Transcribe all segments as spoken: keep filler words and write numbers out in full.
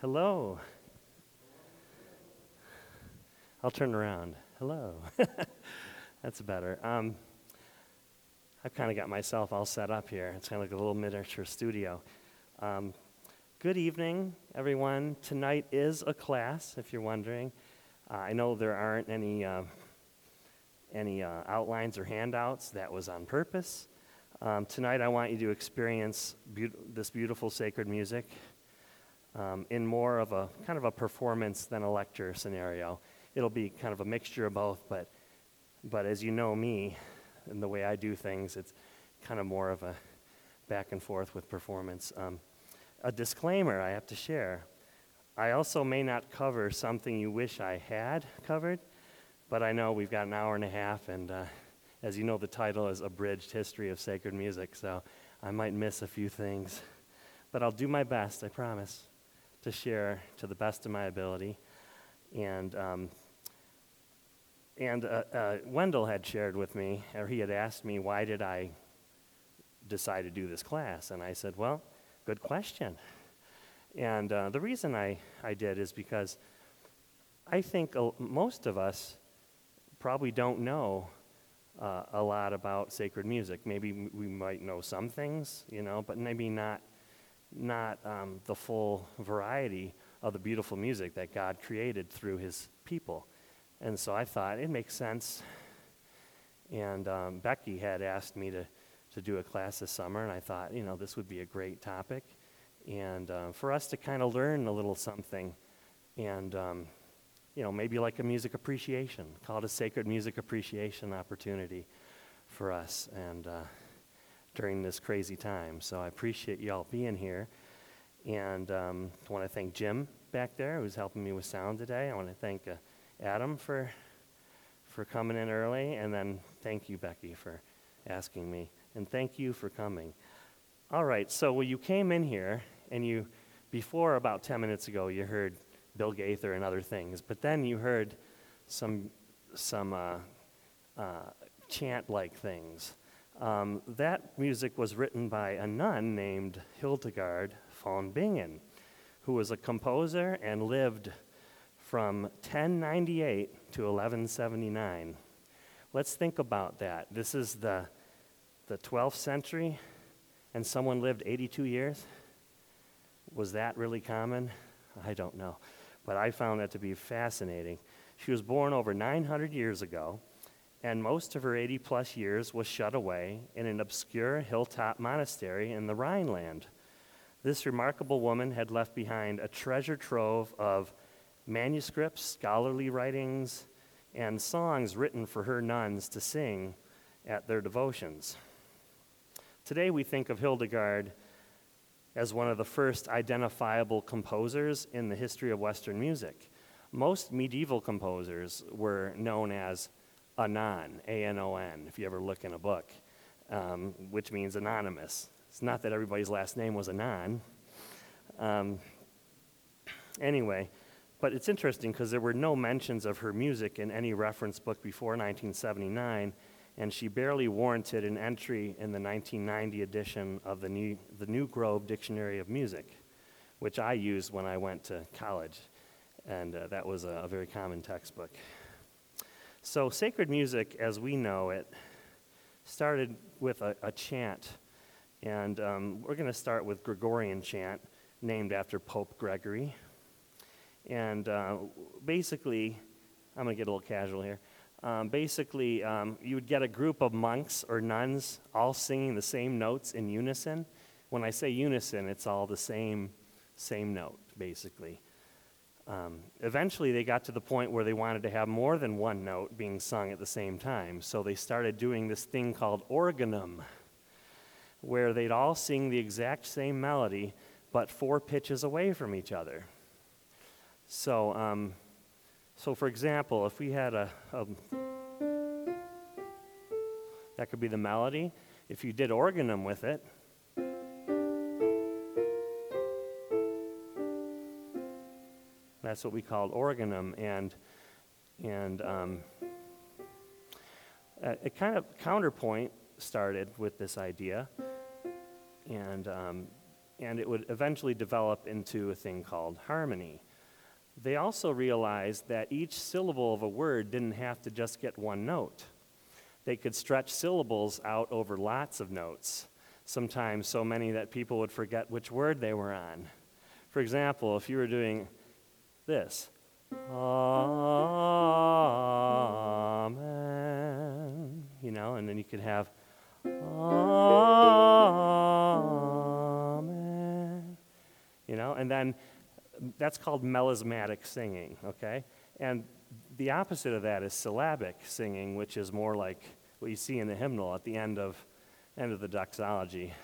Hello. I'll turn around. Hello. That's better. Um, I've kind of got myself all set up here. It's kind of like a little miniature studio. Um, good evening, everyone. Tonight is a class, if you're wondering. Uh, I know there aren't any uh, any uh, outlines or handouts. That was on purpose. Um, tonight I want you to experience be- this beautiful sacred music um, in more of a kind of a performance than a lecture scenario. It'll be kind of a mixture of both, but but as you know me and the way I do things, it's kind of more of a back and forth with performance. Um, a disclaimer I have to share. I also may not cover something you wish I had covered, but I know we've got an hour and a half, and uh, as you know, the title is Abridged History of Sacred Music, so I might miss a few things. But I'll do my best, I promise, to share to the best of my ability. And um, and uh, uh, Wendell had shared with me, or he had asked me, why did I decide to do this class? And I said, well, good question. And uh, the reason I, I did is because I think uh, most of us probably don't know uh, a lot about sacred music. Maybe m- we might know some things, you know, but maybe not not um, the full variety of the beautiful music that God created through his people. And so I thought it makes sense. And um, Becky had asked me to, to do a class this summer, and I thought, you know, this would be a great topic. And uh, for us to kind of learn a little something, and, um, you know, maybe like a music appreciation, call it a sacred music appreciation opportunity for us and uh, during this crazy time. So I appreciate you all being here. And um, I want to thank Jim back there, who's helping me with sound today. I want to thank uh, Adam for for coming in early, and then thank you, Becky, for asking me, and thank you for coming. All right, so well, you came in here, and you, before about ten minutes ago, you heard Bill Gaither and other things, but then you heard some some uh, uh, chant-like things. Um, that music was written by a nun named Hildegard von Bingen, who was a composer and lived from ten ninety-eight to eleven seventy-nine. Let's think about that. This is the the twelfth century, and someone lived eighty-two years? Was that really common? I don't know, but I found that to be fascinating. She was born over nine hundred years ago, and most of her eighty-plus years was shut away in an obscure hilltop monastery in the Rhineland. This remarkable woman had left behind a treasure trove of manuscripts, scholarly writings, and songs written for her nuns to sing at their devotions. Today we think of Hildegard as one of the first identifiable composers in the history of Western music. Most medieval composers were known as Anon, A N O N, if you ever look in a book, um, which means anonymous. It's not that everybody's last name was Anon. Um, anyway, but it's interesting because there were no mentions of her music in any reference book before nineteen seventy-nine, and she barely warranted an entry in the nineteen ninety edition of the New, the New Grove Dictionary of Music, which I used when I went to college, and uh, that was a, a very common textbook. So sacred music, as we know it, started with a, a chant, and um, we're going to start with Gregorian chant, named after Pope Gregory. And uh, basically, I'm going to get a little casual here. Um, basically, um, you would get a group of monks or nuns all singing the same notes in unison. When I say unison, it's all the same same note, basically. Um, eventually, they got to the point where they wanted to have more than one note being sung at the same time, so they started doing this thing called organum, where they'd all sing the exact same melody, but four pitches away from each other. So, um, so for example, if we had a, a, that could be the melody. If you did organum with it, that's what we called organum, and and um, a, a kind of counterpoint started with this idea, and um, and it would eventually develop into a thing called harmony. They also realized that each syllable of a word didn't have to just get one note. They could stretch syllables out over lots of notes, sometimes so many that people would forget which word they were on. For example, if you were doing this, Amen, you know, and then you could have Amen, you know, and then that's called melismatic singing, okay? And the opposite of that is syllabic singing, which is more like what you see in the hymnal at the end of end of the doxology.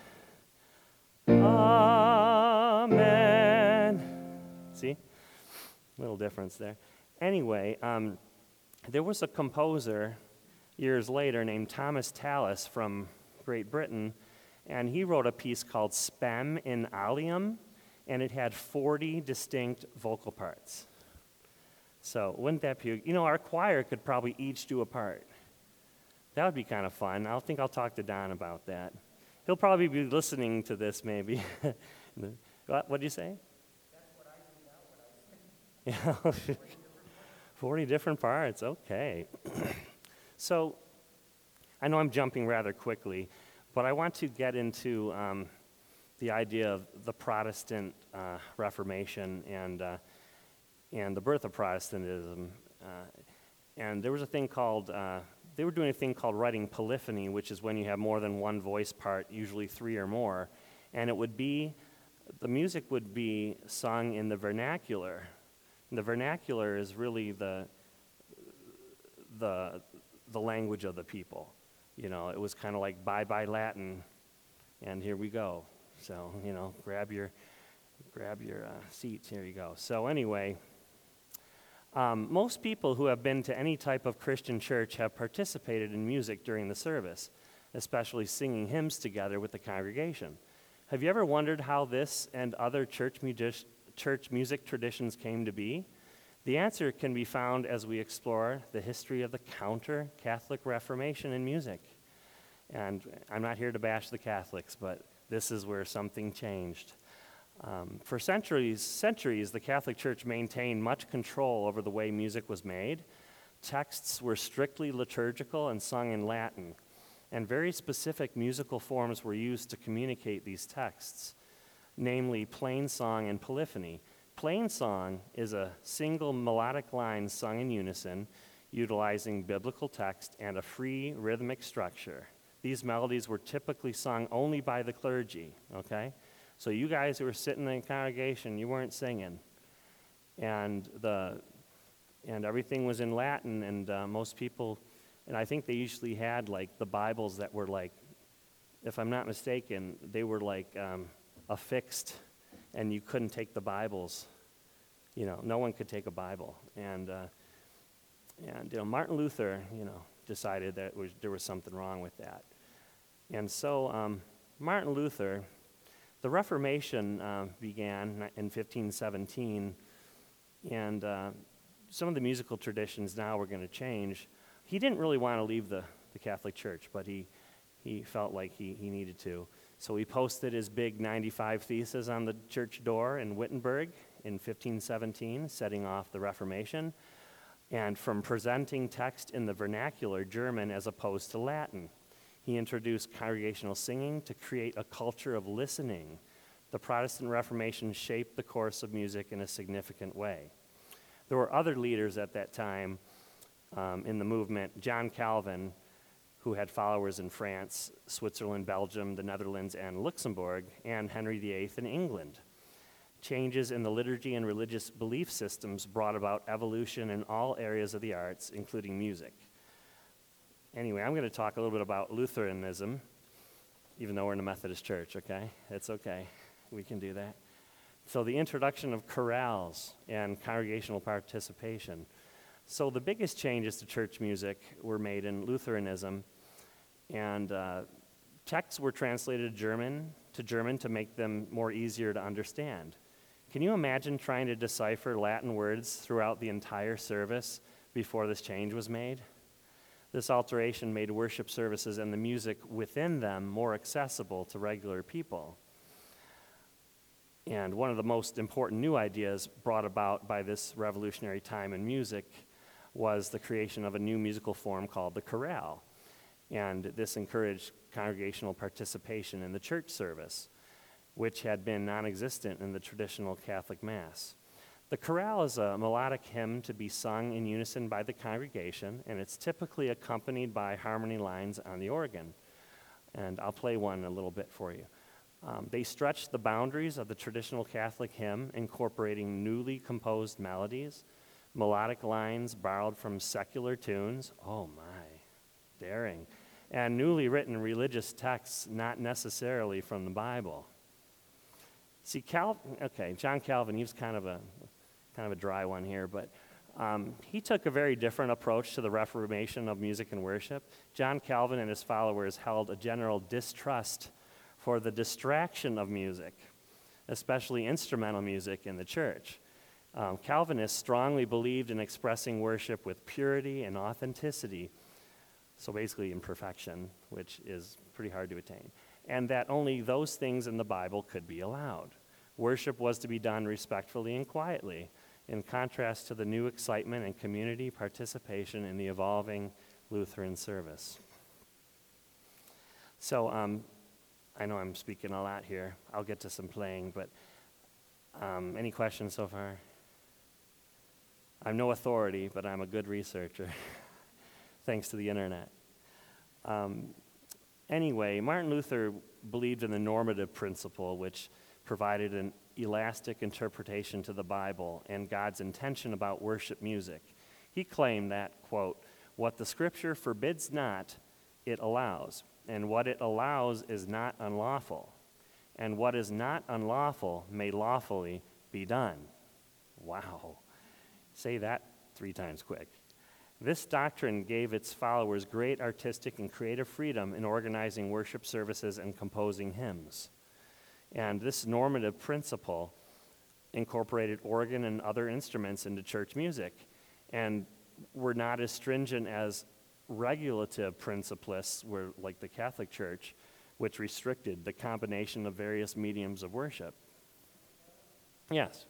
Amen. See? Little difference there. Anyway, um, there was a composer years later named Thomas Tallis from Great Britain, and he wrote a piece called Spem in Alium, and it had forty distinct vocal parts. So wouldn't that be, you know, our choir could probably each do a part. That would be kind of fun. I think I'll talk to Don about that. He'll probably be listening to this maybe. What did you say? That's what I do now when I sing. Yeah. forty different parts, okay. So I know I'm jumping rather quickly, but I want to get into um, the idea of the Protestant uh, Reformation and uh, and the birth of Protestantism. Uh, and there was a thing called, uh, they were doing a thing called writing polyphony, which is when you have more than one voice part, usually three or more. And it would be, the music would be sung in the vernacular. And the vernacular is really the, the, the language of the people. You know, it was kind of like bye-bye Latin, and here we go. So, you know, grab your, grab your uh, seats, here you go. So anyway, Um, most people who have been to any type of Christian church have participated in music during the service, especially singing hymns together with the congregation. Have you ever wondered how this and other church, music, church music traditions came to be? The answer can be found as we explore the history of the counter-Catholic Reformation in music. And I'm not here to bash the Catholics, but this is where something changed. Um, for centuries, centuries, the Catholic Church maintained much control over the way music was made. Texts were strictly liturgical and sung in Latin, and very specific musical forms were used to communicate these texts, namely plain song and polyphony. Plain song is a single melodic line sung in unison, utilizing biblical text and a free rhythmic structure. These melodies were typically sung only by the clergy, okay? So you guys who were sitting in the congregation, you weren't singing. And the and everything was in Latin, and uh, most people, and I think they usually had like the Bibles that were like, if I'm not mistaken, they were like um, affixed, and you couldn't take the Bibles. You know, no one could take a Bible. And uh, and you know, Martin Luther, you know, decided that it was, there was something wrong with that. And so um, Martin Luther, the Reformation uh, began in fifteen seventeen, and uh, some of the musical traditions now were going to change. He didn't really want to leave the, the Catholic Church, but he, he felt like he, he needed to. So he posted his big ninety-five Theses on the church door in Wittenberg in fifteen seventeen, setting off the Reformation, and from presenting text in the vernacular German as opposed to Latin. He introduced congregational singing to create a culture of listening. The Protestant Reformation shaped the course of music in a significant way. There were other leaders at that time um, in the movement. John Calvin, who had followers in France, Switzerland, Belgium, the Netherlands, and Luxembourg, and Henry the Eighth in England. Changes in the liturgy and religious belief systems brought about evolution in all areas of the arts, including music. Anyway, I'm going to talk a little bit about Lutheranism, even though we're in a Methodist church, okay? It's okay. We can do that. So the introduction of chorales and congregational participation. So the biggest changes to church music were made in Lutheranism, and uh, texts were translated German to German to make them more easier to understand. Can you imagine trying to decipher Latin words throughout the entire service before this change was made? This alteration made worship services and the music within them more accessible to regular people. And one of the most important new ideas brought about by this revolutionary time in music was the creation of a new musical form called the chorale. And this encouraged congregational participation in the church service, which had been non-existent in the traditional Catholic Mass. The chorale is a melodic hymn to be sung in unison by the congregation, and it's typically accompanied by harmony lines on the organ. And I'll play one a little bit for you. Um, they stretch the boundaries of the traditional Catholic hymn, incorporating newly composed melodies, melodic lines borrowed from secular tunes, oh my, daring, and newly written religious texts not necessarily from the Bible. See, Cal, okay, John Calvin, he was kind of a kind of a dry one here, but um, he took a very different approach to the reformation of music and worship. John Calvin and his followers held a general distrust for the distraction of music, especially instrumental music in the church. Um, Calvinists strongly believed in expressing worship with purity and authenticity, so basically imperfection, which is pretty hard to attain, and that only those things in the Bible could be allowed. Worship was to be done respectfully and quietly, in contrast to the new excitement and community participation in the evolving Lutheran service. So um, I know I'm speaking a lot here. I'll get to some playing, but um, any questions so far? I'm no authority, but I'm a good researcher, thanks to the internet. Um, anyway, Martin Luther believed in the normative principle, which provided an elastic interpretation to the Bible and God's intention about worship music. He claimed that, quote, "What the Scripture forbids not, it allows, and what it allows is not unlawful, and what is not unlawful may lawfully be done." Wow. Say that three times quick. This doctrine gave its followers great artistic and creative freedom in organizing worship services and composing hymns. And this normative principle incorporated organ and other instruments into church music, and were not as stringent as regulative principalists were, like the Catholic Church, which restricted the combination of various mediums of worship. Yes?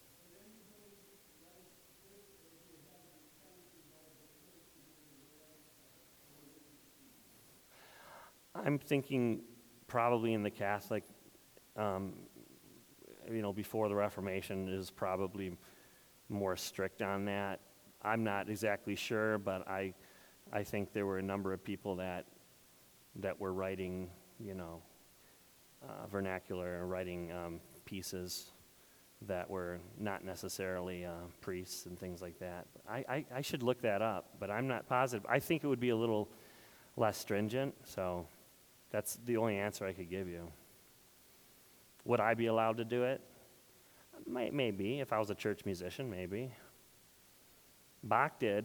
I'm thinking probably in the Catholic, um, you know, before the Reformation is probably more strict on that. I'm not exactly sure, but I, I think there were a number of people that, that were writing, you know, uh, vernacular, writing um, pieces that were not necessarily uh, priests and things like that. I, I, I should look that up, but I'm not positive. I think it would be a little less stringent, so that's the only answer I could give you. Would I be allowed to do it? May, maybe. If I was a church musician, maybe. Bach did.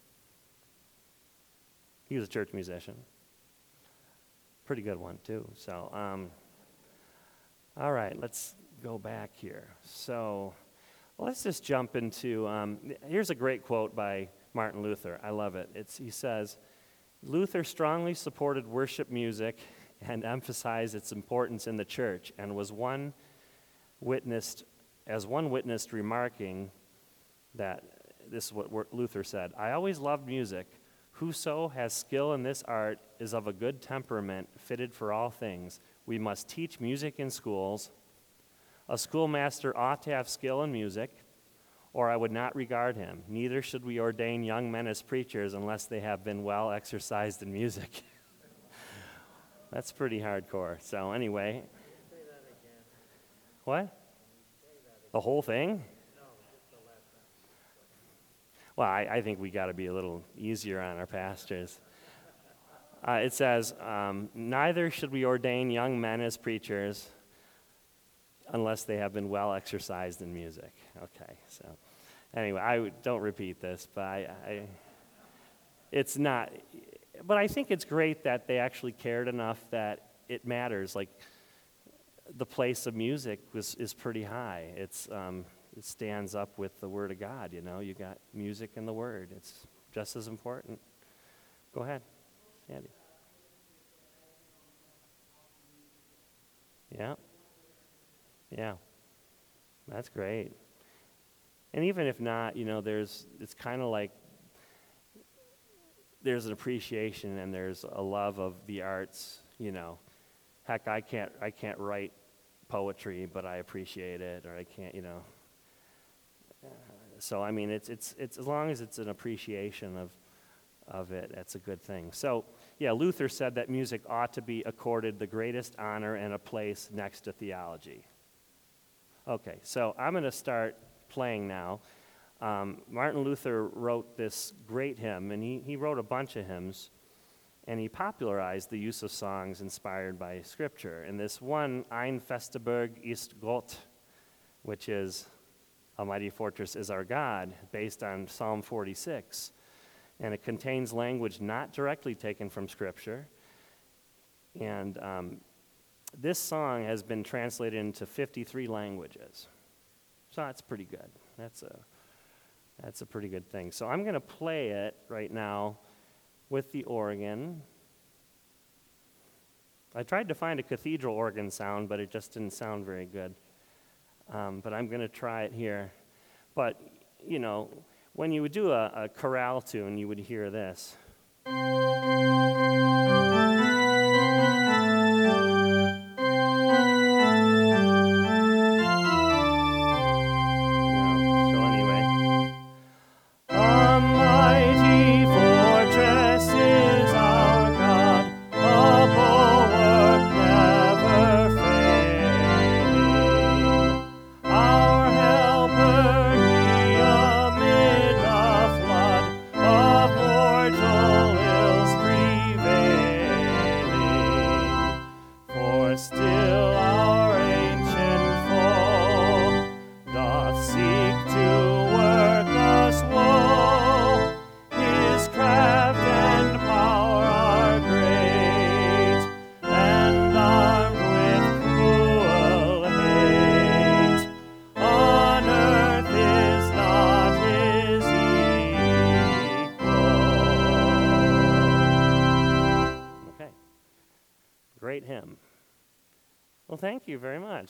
He was a church musician. Pretty good one, too. So, um, all right, let's go back here. So, let's just jump into, um, here's a great quote by Martin Luther. I love it. It's, he says, "Luther strongly supported worship music and emphasized its importance in the church, and was one witnessed, as one witnessed remarking that," this is what Luther said, "I always loved music. Whoso has skill in this art is of a good temperament, fitted for all things. We must teach music in schools. A schoolmaster ought to have skill in music, or I would not regard him. Neither should we ordain young men as preachers unless they have been well exercised in music." That's pretty hardcore. So anyway. Say that again. What? Say that again. The whole thing? No, just the last sentence. Well, I, I think we got to be a little easier on our pastors. Uh, it says, um, "Neither should we ordain young men as preachers unless they have been well exercised in music." Okay, so anyway, I would, don't repeat this, but I, I, it's not, but I think it's great that they actually cared enough that it matters. Like, the place of music was, is pretty high. It's, um, it stands up with the Word of God, you know. You got music and the Word. It's just as important. Go ahead, Andy. Yeah. Yeah. That's great. And even if not, you know, there's, it's kind of like there's an appreciation and there's a love of the arts, you know. Heck, I can't, I can't write poetry, but I appreciate it, or I can't, you know. Uh, so, I mean, it's, it's, it's, as long as it's an appreciation of, of it, that's a good thing. So, yeah, Luther said that music ought to be accorded the greatest honor and a place next to theology. Okay, so I'm going to start playing now. Um, Martin Luther wrote this great hymn, and he, he wrote a bunch of hymns, and he popularized the use of songs inspired by Scripture. And this one, Ein Festeberg ist Gott, which is A Mighty Fortress is Our God, based on Psalm forty-six. And it contains language not directly taken from Scripture. And um, this song has been translated into fifty-three languages. So that's pretty good. That's a, that's a pretty good thing. So I'm going to play it right now with the organ. I tried to find a cathedral organ sound, but it just didn't sound very good. Um, but I'm going to try it here. But, you know, when you would do a, a chorale tune, you would hear this. Great hymn. Well, thank you very much.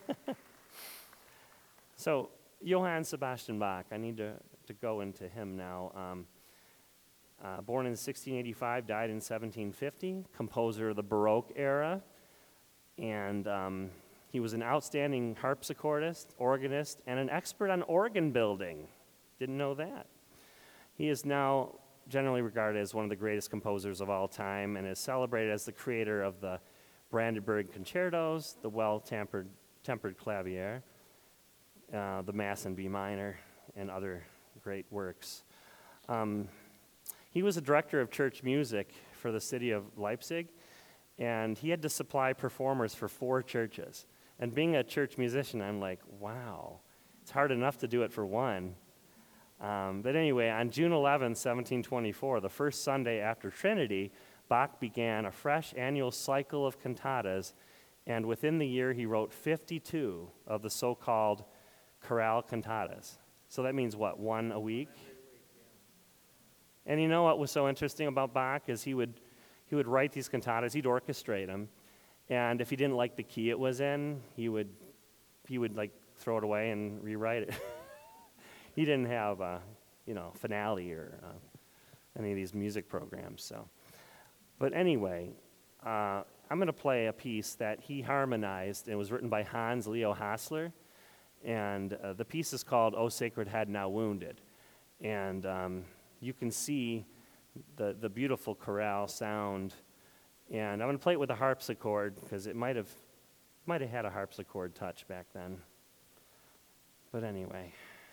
So, Johann Sebastian Bach, I need to, to go into him now. Um, uh, born in sixteen eighty-five, died in seventeen fifty, composer of the Baroque era, and um, he was an outstanding harpsichordist, organist, and an expert on organ building. Didn't know that. He is now generally regarded as one of the greatest composers of all time and is celebrated as the creator of the Brandenburg Concertos, the Well-Tempered tempered Clavier, uh, the Mass in B minor, and other great works. Um, he was a director of church music for the city of Leipzig, and he had to supply performers for four churches. And being a church musician, I'm like, wow, it's hard enough to do it for one. Um, but anyway, on June eleventh, seventeen twenty-four, the first Sunday after Trinity, Bach began a fresh annual cycle of cantatas, and within the year he wrote fifty-two of the so-called chorale cantatas. So that means what, one a week? And you know what was so interesting about Bach is he would he would write these cantatas, he'd orchestrate them, and if he didn't like the key it was in, he would he would like throw it away and rewrite it. He didn't have, uh, you know, Finale or uh, any of these music programs. So, but anyway, uh, I'm going to play a piece that he harmonized. It was written by Hans Leo Hassler, and uh, the piece is called "O Sacred Head Now Wounded," and um, you can see the the beautiful chorale sound. And I'm going to play it with a harpsichord because it might have might have had a harpsichord touch back then. But anyway.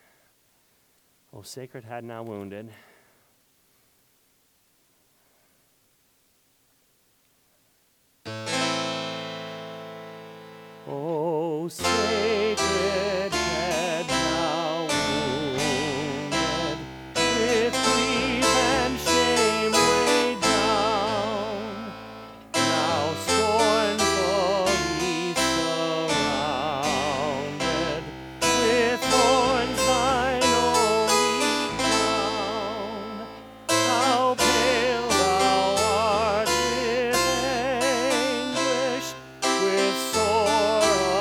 O Sacred Head Now Wounded. O sacred head now wounded, with grief and shame weighed down, now scornfully surrounded, with thorns thine only crown. How pale thou art with anguish, with sore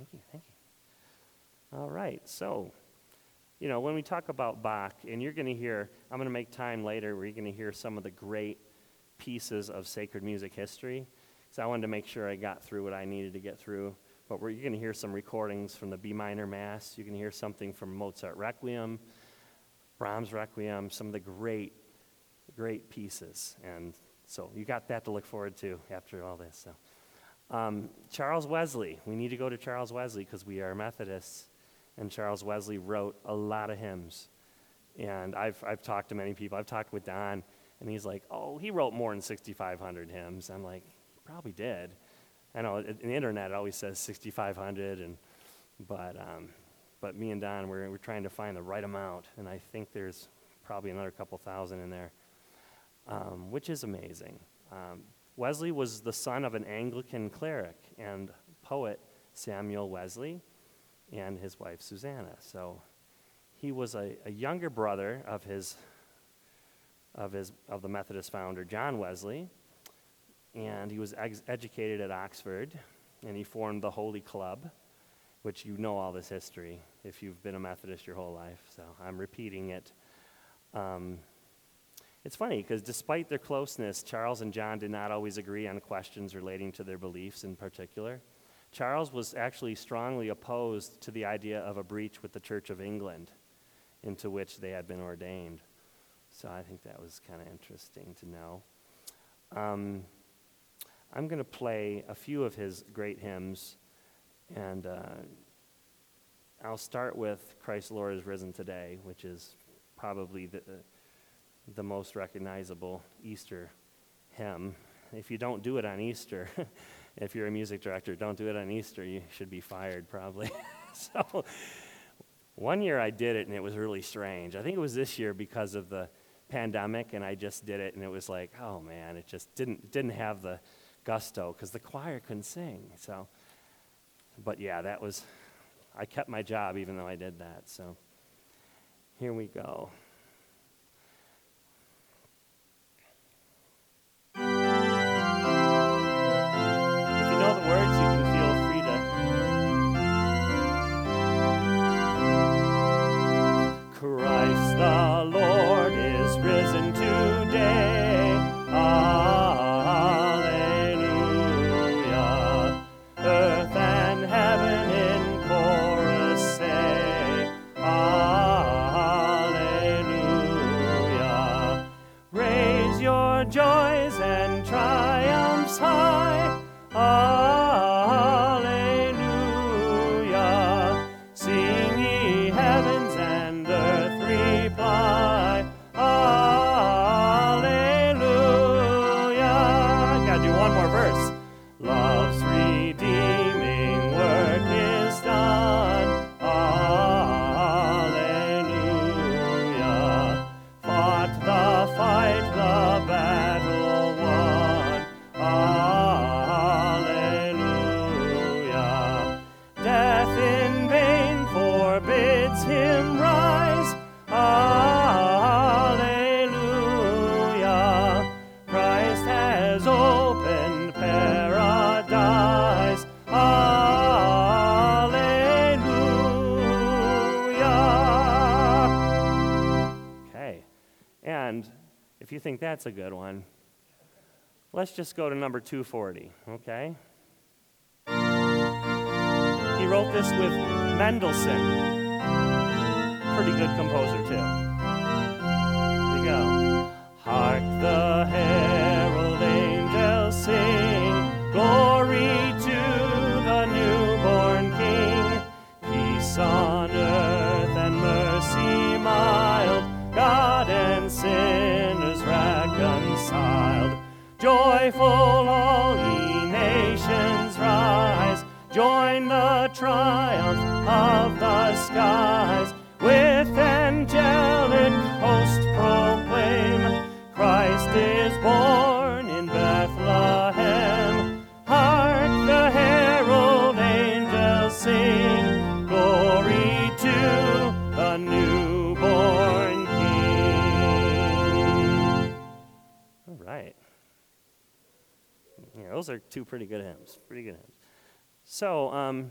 Thank you, thank you. All right, so, you know, when we talk about Bach, and you're going to hear, I'm going to make time later where you're going to hear some of the great pieces of sacred music history. So I wanted to make sure I got through what I needed to get through. But we're, you're going to hear some recordings from the B minor Mass. You can hear something from Mozart Requiem, Brahms Requiem, some of the great, great pieces. And so you got that to look forward to after all this. So, um, Charles Wesley. We need to go to Charles Wesley because we are Methodists. And Charles Wesley wrote a lot of hymns. And I've, I've talked to many people. I've talked with Don, and he's like, oh, he wrote more than sixty-five hundred hymns. I'm like, he probably did. I know, in the internet it always says sixty-five hundred, and but um, but me and Don, we're, we're trying to find the right amount, and I think there's probably another couple thousand in there, um, which is amazing. Um, Wesley was the son of an Anglican cleric and poet, Samuel Wesley, and his wife, Susanna. So he was a, a younger brother of his of his of the Methodist founder, John Wesley. And he was ex- educated at Oxford, and he formed the Holy Club, which you know all this history if you've been a Methodist your whole life, so I'm repeating it. Um, it's funny, because despite their closeness, Charles and John did not always agree on questions relating to their beliefs in particular. Charles was actually strongly opposed to the idea of a breach with the Church of England, into which they had been ordained. So I think that was kind of interesting to know. Um, I'm going to play a few of his great hymns, and uh, I'll start with Christ the Lord is Risen Today, which is probably the, the most recognizable Easter hymn. If you don't do it on Easter, if you're a music director, don't do it on Easter, you should be fired probably. So one year I did it, and it was really strange. I think it was this year because of the pandemic, and I just did it, and it was like, oh man, it just didn't didn't have the gusto because the choir couldn't sing. So, but yeah, that was, I kept my job even though I did that. So here we go. If you know the words, you can feel free to. Christ the Lord is risen today. Alleluia. Earth and heaven in chorus say, Alleluia. Raise your joys and triumphs high. Alleluia. Sing ye heavens and earth reply. Alleluia. I gotta do one more verse. Love's redeeming work is done. Alleluia. Fought the fight, the battle won. Alleluia. Death in vain forbids him rise. Alleluia. Christ has opened paradise. Alleluia. Okay. And if you think that's a good one, let's just go to number two forty, okay? He wrote this with Mendelssohn. Pretty good composer, too. Here we go. Hark the herald angels sing, glory to the newborn King. Peace on earth and mercy mild, God and sinners reconciled. Joyful all ye nations rise, join the triumph of the skies. With angelic host proclaim, Christ is born in Bethlehem. Hark the herald angels sing, glory to the newborn King. All right. Yeah, those are two pretty good hymns. Pretty good hymns. So, um,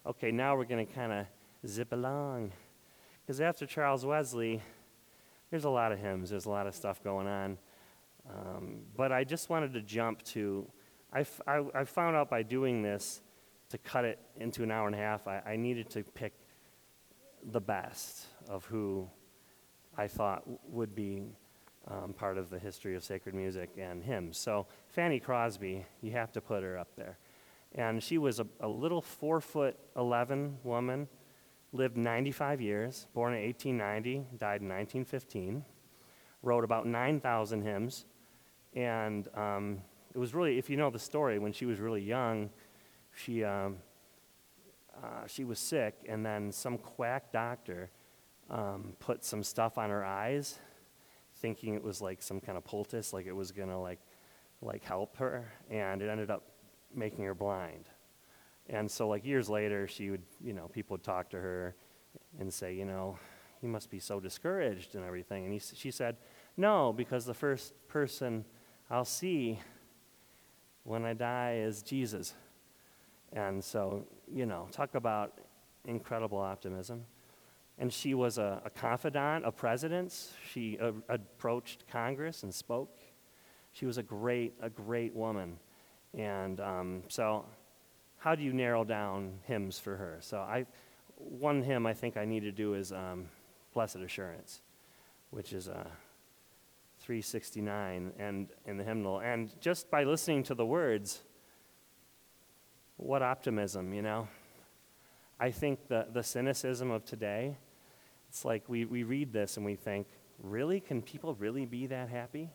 okay, now we're going to kind of zip along. Because after Charles Wesley, there's a lot of hymns, there's a lot of stuff going on. Um, but I just wanted to jump to, I, f- I, I found out by doing this, to cut it into an hour and a half, I, I needed to pick the best of who I thought w- would be um, part of the history of sacred music and hymns. So Fanny Crosby, you have to put her up there. And she was a, a little four foot eleven woman, lived ninety-five years, born in eighteen ninety, died in nineteen fifteen, wrote about nine thousand hymns. And um, it was really, if you know the story, when she was really young, she um, uh, she was sick, and then some quack doctor um, put some stuff on her eyes, thinking it was like some kind of poultice, like it was gonna like like help her, and it ended up making her blind. And so like years later, she would, you know, people would talk to her and say, you know, you must be so discouraged and everything. And he, she said, no, because the first person I'll see when I die is Jesus. And so, you know, talk about incredible optimism. And she was a, a confidant of presidents. She uh, approached Congress and spoke. She was a great, a great woman. And um, so how do you narrow down hymns for her? So I, one hymn I think I need to do is um, Blessed Assurance, which is uh, three sixty-nine and in the hymnal. And just by listening to the words, what optimism, you know? I think the, the cynicism of today, it's like we, we read this and we think, really? Can people really be that happy?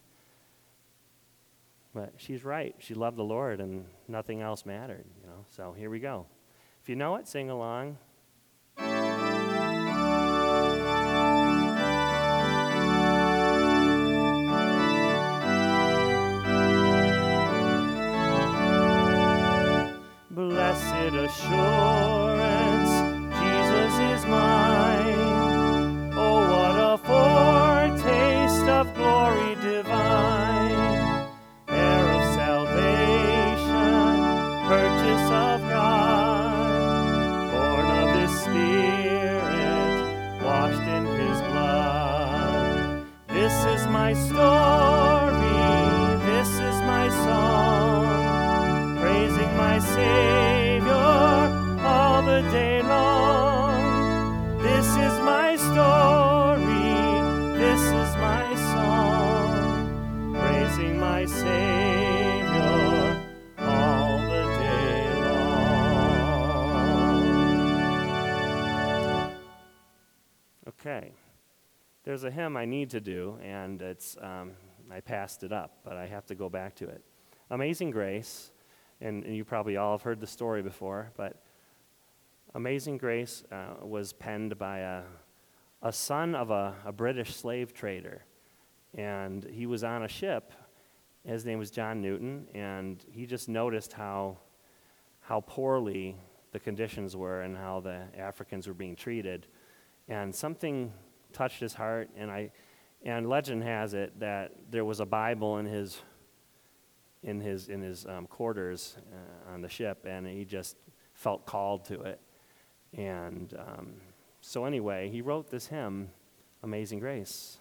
But she's right. She loved the Lord and nothing else mattered, you know? So here we go. If you know it, sing along. Blessed assurance, Jesus is mine. Oh, what a foretaste of glory divine, heir of salvation, purchase of God, born of His Spirit, washed in His blood. This is my story, this is my song, praising my Savior all the day long. This is my story, this is my song, praising my Savior all the day long. Okay, there's a hymn I need to do, and it's um, I passed it up, but I have to go back to it. Amazing Grace. And, and you probably all have heard the story before, but Amazing Grace uh, was penned by a, a son of a, a British slave trader. And he was on a ship. His name was John Newton, and he just noticed how, how poorly the conditions were and how the Africans were being treated. And something touched his heart, and, I, and legend has it that there was a Bible in his in his in his um, quarters uh, on the ship, and he just felt called to it. And um, so anyway, he wrote this hymn, Amazing Grace.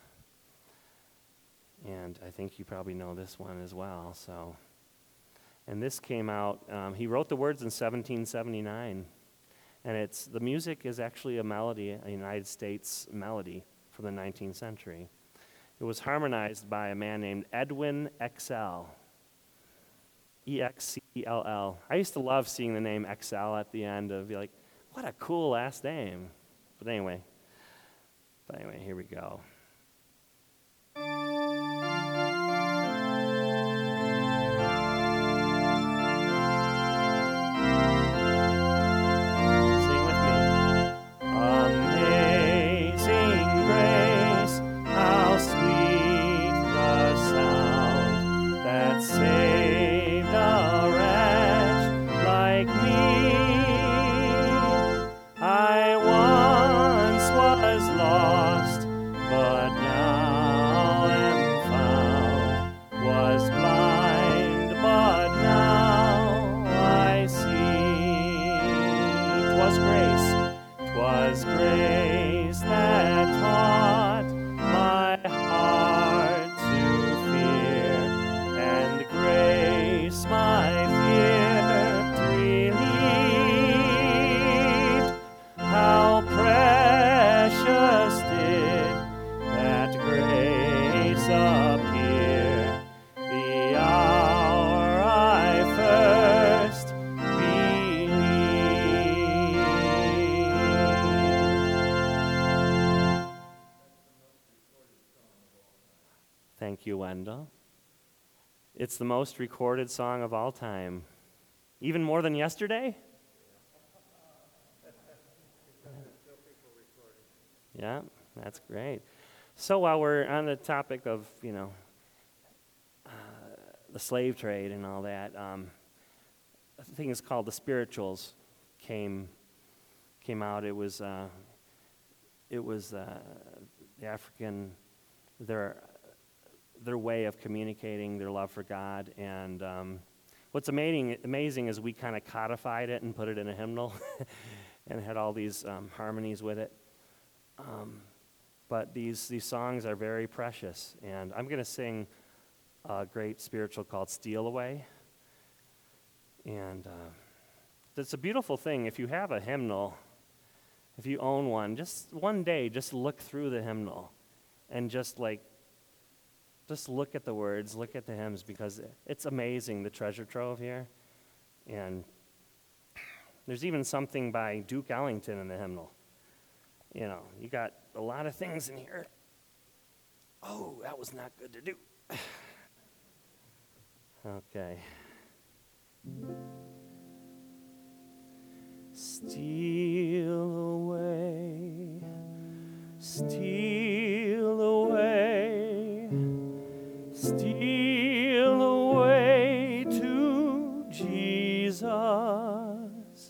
And I think you probably know this one as well. So, and this came out, um, he wrote the words in seventeen seventy-nine. And it's the music is actually a melody, a United States melody from the nineteenth century. It was harmonized by a man named Edwin Excell. E X C L L. I used to love seeing the name Excel at the end of, be like, what a cool last name. But anyway, but anyway, here we go. Sing with me. Amazing grace, how sweet the sound that saved a wretch like me. I once was lost, but now 'twas grace, 'twas grace that taught my heart to fear, and grace my fear relieved. How precious did that grace appear the hour I first believed. Thank you, Wendell. It's the most recorded song of all time. Even more than yesterday? Yeah, that's great. So while we're on the topic of, you know, uh, the slave trade and all that, um, a thing is called the Spirituals came came out. It was uh, it was uh, the African their their way of communicating their love for God. And um, what's amazing amazing is we kind of codified it and put it in a hymnal, and had all these um, harmonies with it. Um, but these these songs are very precious, and I'm going to sing a great spiritual called "Steal Away." And uh, it's a beautiful thing. If you have a hymnal, if you own one, just one day, just look through the hymnal, and just like, just look at the words, look at the hymns, because it's amazing, the treasure trove here. And there's even something by Duke Ellington in the hymnal. You know, you got a lot of things in here. Oh, that was not good to do. Okay. Steal away, steal away, steal away to Jesus.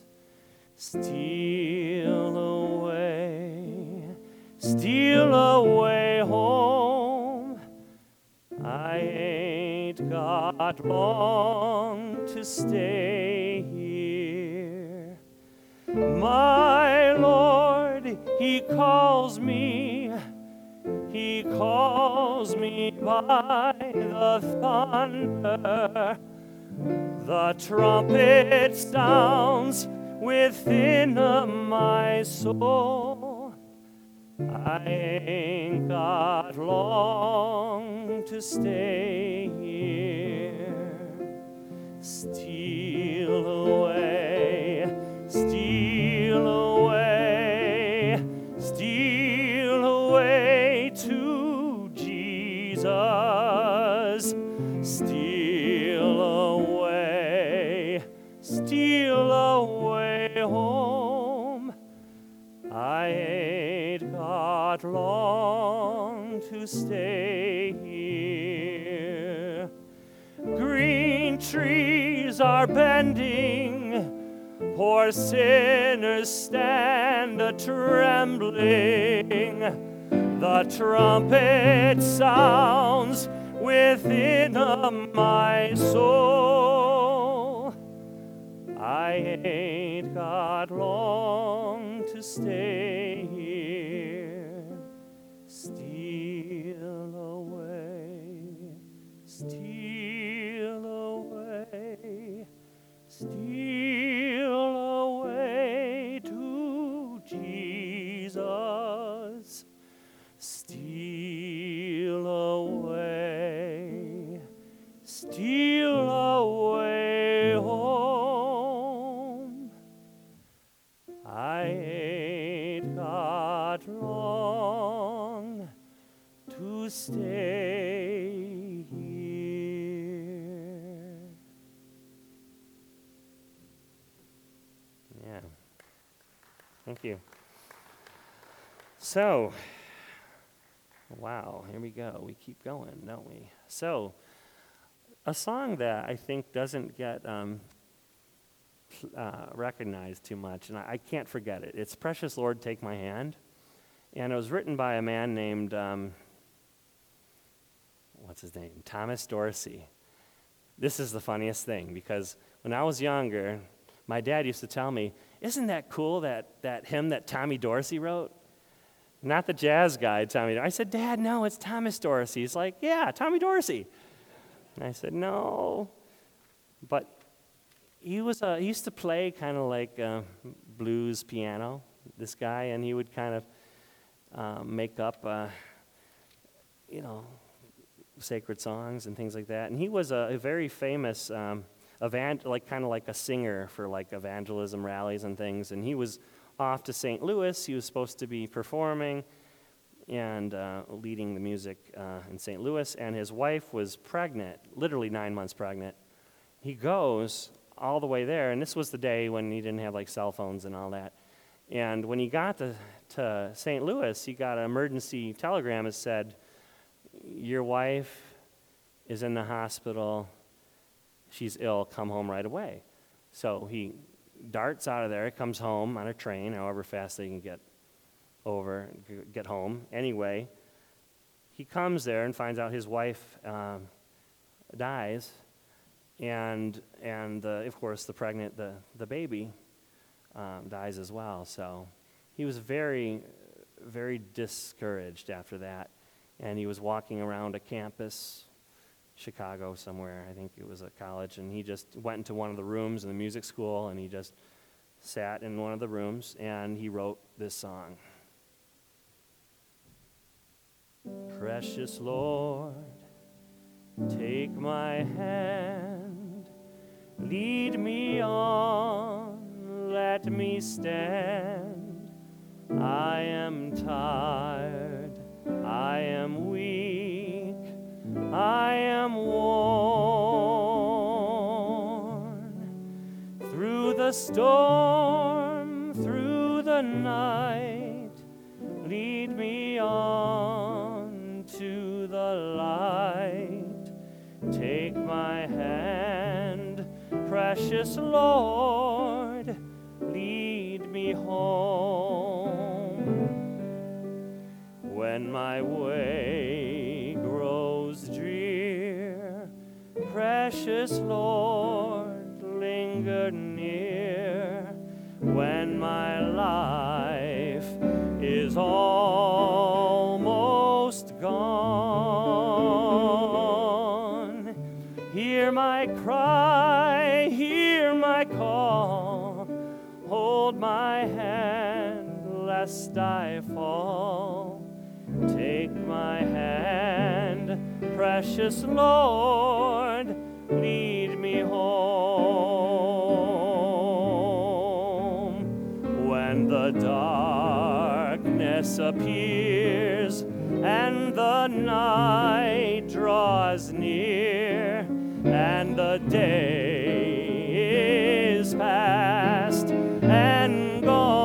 Steal away, steal away home. I ain't got long to stay here. My Lord, He calls me, He calls me by the thunder. The trumpet sounds within my soul. I ain't got long to stay here. Steal away, steal away, steal away to Jesus. Steal away, steal away home. I ain't got long to stay here. Green trees are bending, poor sinners stand a-trembling. The trumpet sounds within my soul. I ain't got long to stay here. Steal away, steal away, steal away to Jesus. Steal away, steal away home. I ain't got long to stay here. Yeah. Thank you. So, wow, here we go. We keep going, don't we? So, a song that I think doesn't get um, uh, recognized too much, and I, I can't forget it. It's Precious Lord, Take My Hand. And it was written by a man named, um, what's his name? Thomas Dorsey. This is the funniest thing, because when I was younger, my dad used to tell me, isn't that cool, that, that hymn that Tommy Dorsey wrote? Not the jazz guy, Tommy. I said, Dad, no, it's Thomas Dorsey. He's like, yeah, Tommy Dorsey. And I said, no. But he was uh, he used to play kind of like uh, blues piano, this guy, and he would kind of um, make up, uh, you know, sacred songs and things like that. And he was a, a very famous, um, evan- like kind of like a singer for like evangelism rallies and things. And he was off to Saint Louis. He was supposed to be performing and uh, leading the music uh, in Saint Louis. And his wife was pregnant, literally nine months pregnant. He goes all the way there, and this was the day when he didn't have like cell phones and all that. And when he got to, to Saint Louis, he got an emergency telegram that said, your wife is in the hospital, she's ill, come home right away. So he darts out of there, comes home on a train, however fast they can get over, get home. Anyway, he comes there and finds out his wife um, dies, and and uh, of course the pregnant, the, the baby um, dies as well. So he was very, very discouraged after that. And he was walking around a campus, Chicago somewhere, I think it was a college, and he just went into one of the rooms in the music school, and he just sat in one of the rooms, and he wrote this song. Precious Lord, take my hand, lead me on, let me stand. I am tired, I am weak, I am worn. Through the storm, through the night, lead me on to the light. Take my hand, precious Lord, lead me home. When my way grows drear, precious Lord, linger near. When my life is almost gone, hear my cry, hear my call, hold my hand lest I fall. Take my hand, precious Lord, lead me home. When the darkness appears and the night draws near and the day is past and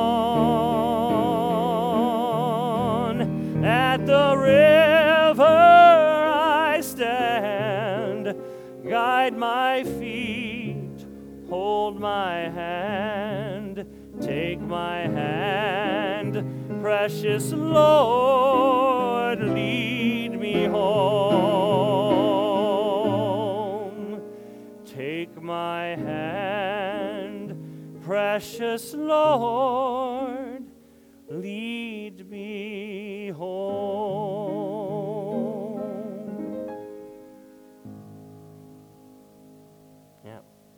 gone, at the river I stand, guide my feet, hold my hand, take my hand, precious Lord, lead me home. Take my hand, precious Lord, lead me home. Yeah.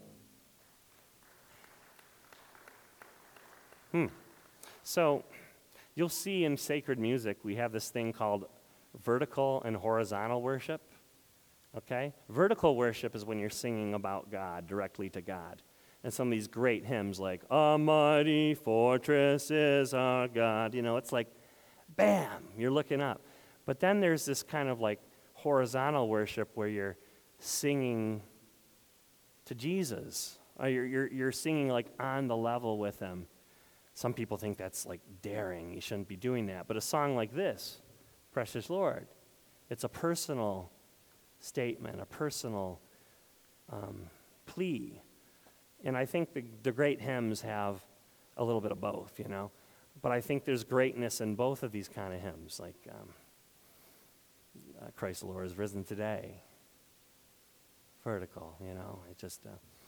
Hmm. So, you'll see in sacred music, we have this thing called vertical and horizontal worship, okay? Vertical worship is when you're singing about God, directly to God. And some of these great hymns like, "A mighty fortress is our God," you know, it's like, bam, you're looking up. But then there's this kind of like horizontal worship where you're singing to Jesus. Or you're, you're, you're singing like on the level with him. Some people think that's like daring. You shouldn't be doing that. But a song like this, Precious Lord, it's a personal statement, a personal um, plea. And I think the, the great hymns have a little bit of both, you know. But I think there's greatness in both of these kind of hymns, like um, uh, Christ the Lord is risen today. Vertical, you know. It just, uh,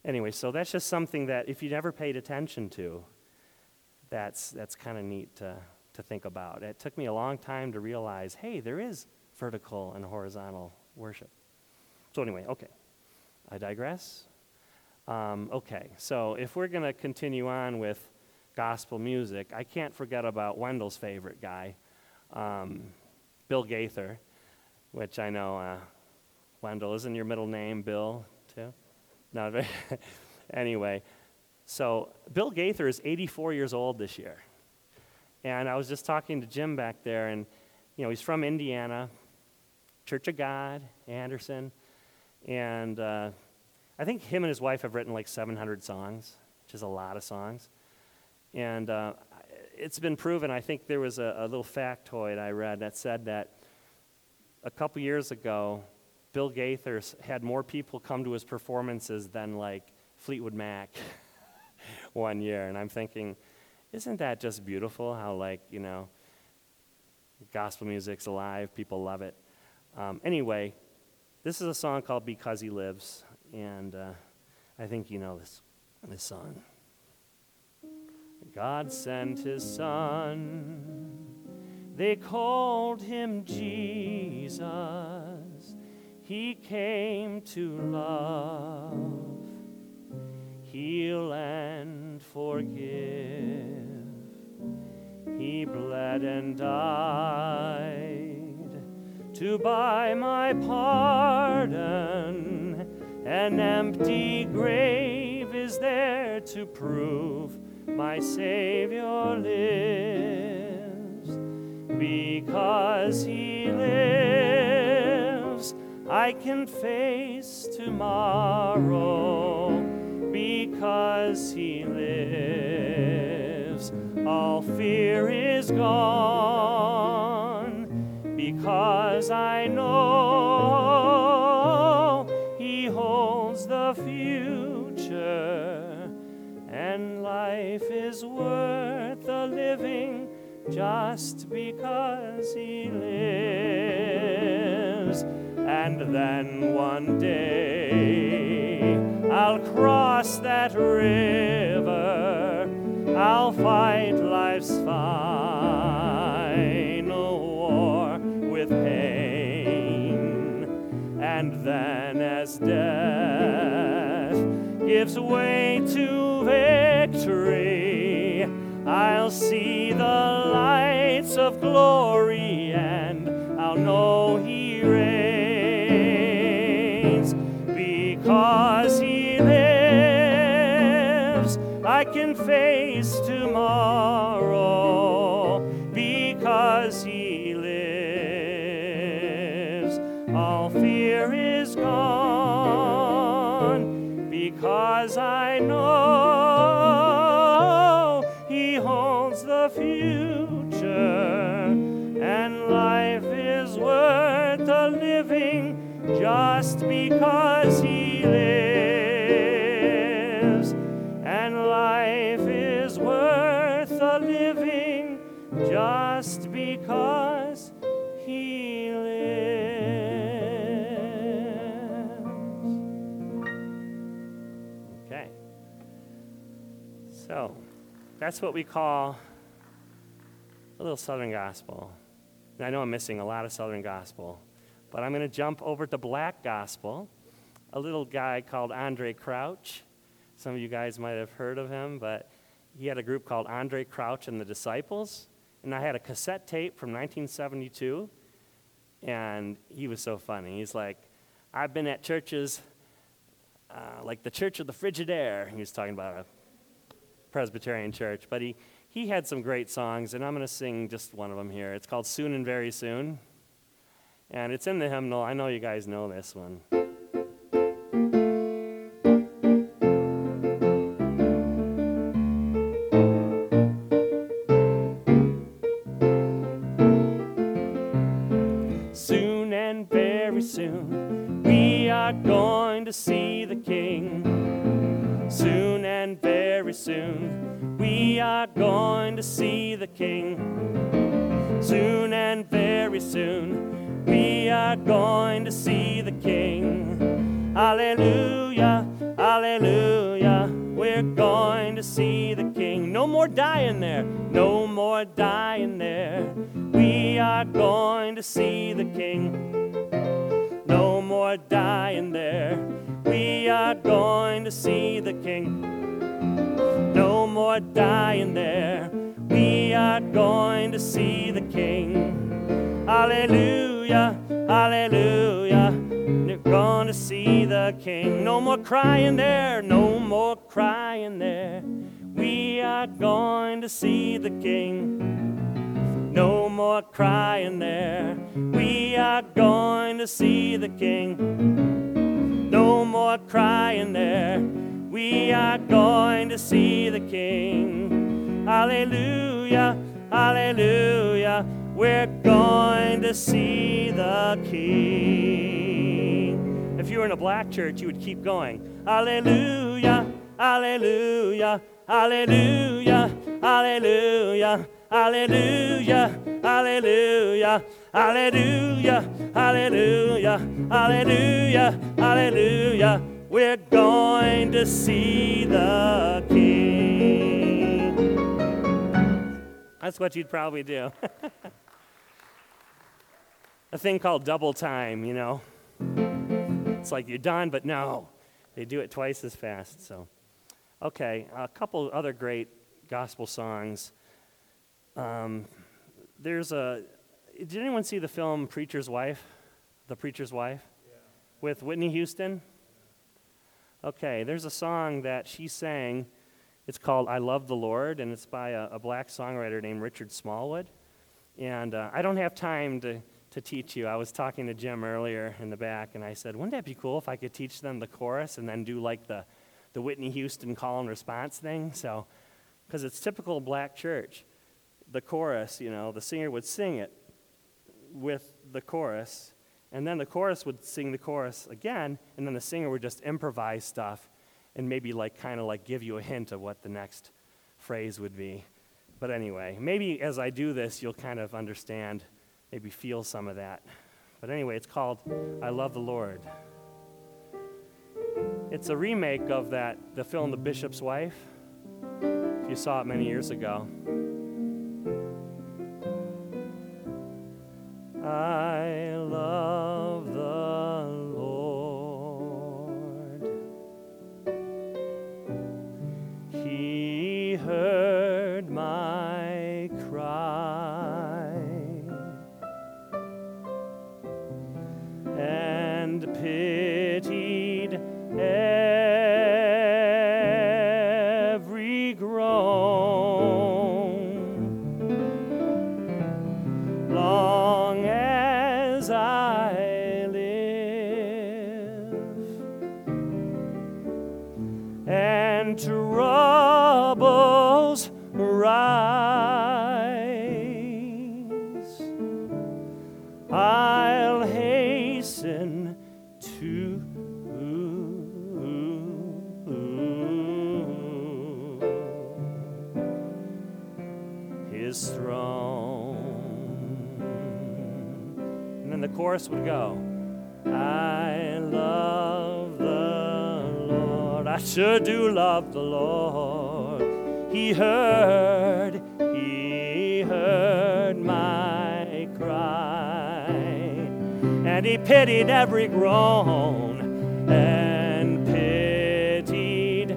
anyway, so that's just something that if you never paid attention to, that's that's kind of neat to, to think about. It took me a long time to realize, hey, there is vertical and horizontal worship. So anyway, okay, I digress. Um, okay, so if we're going to continue on with gospel music, I can't forget about Wendell's favorite guy, um, Bill Gaither, which I know, uh, Wendell, isn't your middle name Bill, too? No, anyway, so Bill Gaither is eighty-four years old this year. And I was just talking to Jim back there, and, you know, he's from Indiana, Church of God, Anderson, and uh, I think him and his wife have written like seven hundred songs, which is a lot of songs. And uh, it's been proven, I think there was a, a little factoid I read that said that a couple years ago, Bill Gaither had more people come to his performances than like Fleetwood Mac one year. And I'm thinking, isn't that just beautiful how, like, you know, gospel music's alive, people love it. Um, anyway, this is a song called Because He Lives, and uh, I think you know this, this song. God sent his son, they called him Jesus. He came to love, heal and forgive. He bled and died to buy my pardon. An empty grave is there to prove my Savior lives. Because he lives, I can face tomorrow. Because he lives, all fear is gone. Because I know he holds the future, and life is worth the living just because he lives. And then one day I'll cross that river, I'll fight life's final war with pain. And then as death gives way to victory, I'll see the lights of glory, and I'll know he reigns. Because he lives, I can face tomorrow. Because he lives, all fear is gone. Because I know he holds the future, and life is worth the living just because he lives. And life is worth the living just because he lives. Okay. So, that's what we call a little Southern gospel. And I know I'm missing a lot of Southern gospel, but I'm going to jump over to black gospel. A little guy called Andre Crouch. Some of you guys might have heard of him, but he had a group called Andre Crouch and the Disciples. And I had a cassette tape from nineteen seventy-two, and he was so funny. He's like, I've been at churches uh, like the Church of the Frigidaire. He was talking about a Presbyterian church, but he, he had some great songs, and I'm going to sing just one of them here. It's called Soon and Very Soon, and it's in the hymnal. I know you guys know this one. Soon and very soon, we are going to see the King. Soon and very soon, we are going to see the King. Soon and very soon, we are going to see the King. Alleluia, hallelujah. We're going to see the King. No more dying there, no more dying there. We are going to see the King. No more dying there. We are going to see the King. No more dying there. We are going to see the King. Hallelujah, hallelujah. We're going to see the King. No more crying there, no more crying there. We are going to see the King. No more crying there. We are going to see the King. No more crying there. We are going to see the King. Hallelujah, hallelujah. We're going to see the King. If you were in a black church, you would keep going. Hallelujah, hallelujah, hallelujah, hallelujah, hallelujah, hallelujah, hallelujah, hallelujah, hallelujah, hallelujah. We're going to see the King. That's what you'd probably do. A thing called double time, you know. It's like you're done, but no. They do it twice as fast, so. Okay, a couple other great gospel songs. Um, there's a, did anyone see the film Preacher's Wife? The Preacher's Wife? Yeah. With Whitney Houston? Okay, there's a song that she sang. It's called I Love the Lord, and it's by a, a black songwriter named Richard Smallwood. And uh, I don't have time to, to teach you. I was talking to Jim earlier in the back, and I said, wouldn't that be cool if I could teach them the chorus and then do like the, the Whitney Houston call and response thing? So, because it's typical black church. The chorus, you know, the singer would sing it with the chorus, and then the chorus would sing the chorus again, and then the singer would just improvise stuff and maybe like kind of like give you a hint of what the next phrase would be. But anyway, maybe as I do this, you'll kind of understand, maybe feel some of that. But anyway, it's called I Love the Lord. It's a remake of that, the film The Bishop's Wife, if you saw it many years ago. I love the Lord. He heard my cry and pitied every groan. Long as I live and troubles rise, I'll hasten to His throne. And then the chorus would go, I love the Lord. I sure do love the Lord. He heard, He heard my cry, and He pitied every groan, and pitied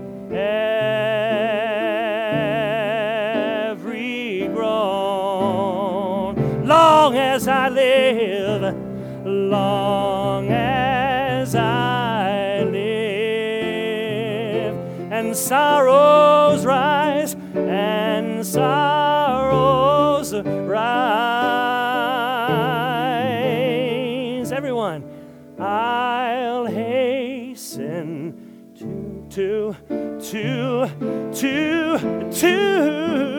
every groan. Long as I live, long as I live, and sorrows rise, and sorrows rise. Everyone, I'll hasten to, to, to, to, to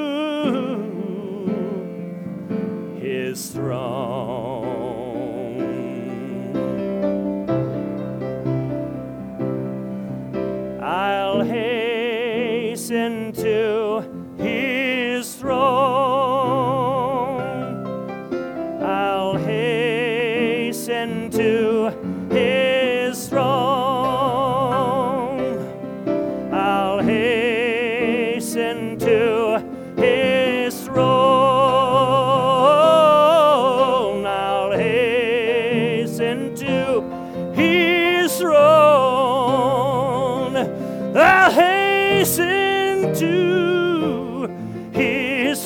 His throne. I'll hasten to His throne. I'll hasten to His throne. hasten to his throne. I'll hasten to his throne. I'll hasten to his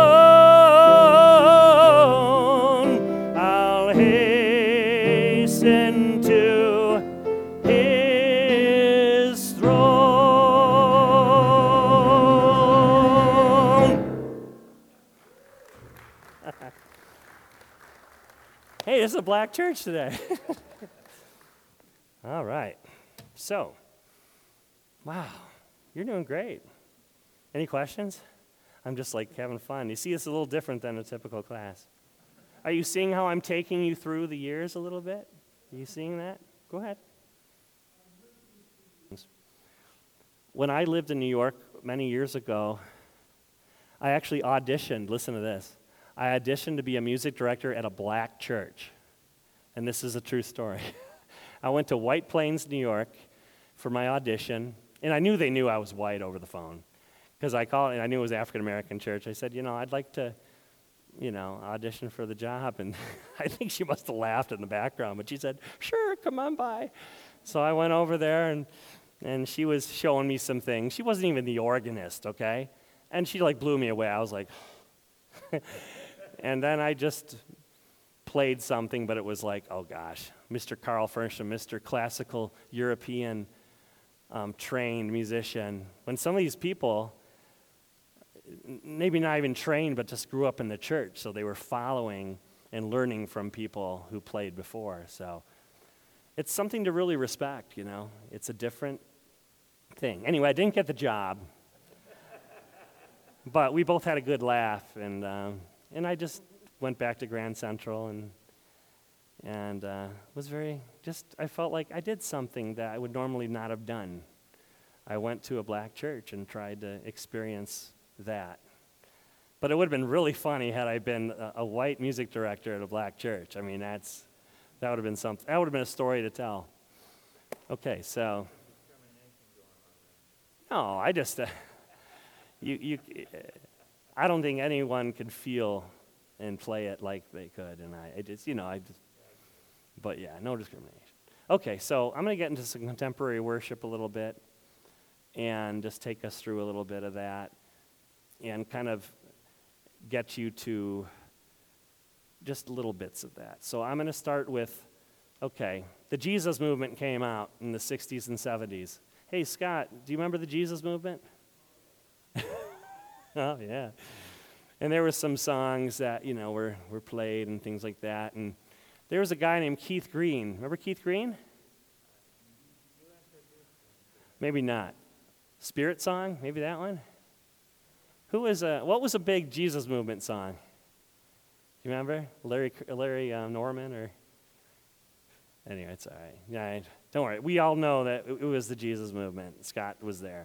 throne. I'll hasten to his throne. Hey, this is a black church today. All right. So, wow, you're doing great. Any questions? I'm just like having fun. You see, it's a little different than a typical class. Are you seeing how I'm taking you through the years a little bit? Are you seeing that? Go ahead. When I lived in New York many years ago, I actually auditioned, listen to this, I auditioned to be a music director at a black church. And this is a true story. I went to White Plains, New York for my audition, and I knew they knew I was white over the phone because I called, and I knew it was African American church. I said, you know, I'd like to, you know, audition for the job. And I think she must have laughed in the background, but she said, sure, come on by. So I went over there, and and she was showing me some things. She wasn't even the organist, okay? And she, like, blew me away. I was like, and then I just played something, but it was like, oh, gosh, Mister Carl Furnisham, Mister Classical European um, trained musician. When some of these people, maybe not even trained, but just grew up in the church, so they were following and learning from people who played before. So it's something to really respect, you know. It's a different thing. Anyway, I didn't get the job, but we both had a good laugh, and um, and I just went back to Grand Central and and uh, was very just. I felt like I did something that I would normally not have done. I went to a black church and tried to experience that. But it would have been really funny had I been a, a white music director at a black church. I mean, that's that would have been something. That would have been a story to tell. Okay, so. No, I just, uh, you, you, I don't think anyone could feel and play it like they could, and I, I just, you know, I just, but yeah, no discrimination. Okay, so I'm going to get into some contemporary worship a little bit, and just take us through a little bit of that, and kind of get you to just little bits of that. So I'm going to start with, okay, the Jesus movement came out in the sixties and seventies. Hey, Scott, do you remember the Jesus movement? Oh, yeah. And there were some songs that, you know, were, were played and things like that. And there was a guy named Keith Green. Remember Keith Green? Maybe not. Spirit Song? Maybe that one? Who was a, what was a big Jesus movement song? Do you remember? Larry, Larry uh, Norman or? Anyway, it's all right. Yeah, don't worry. We all know that it was the Jesus movement. Scott was there.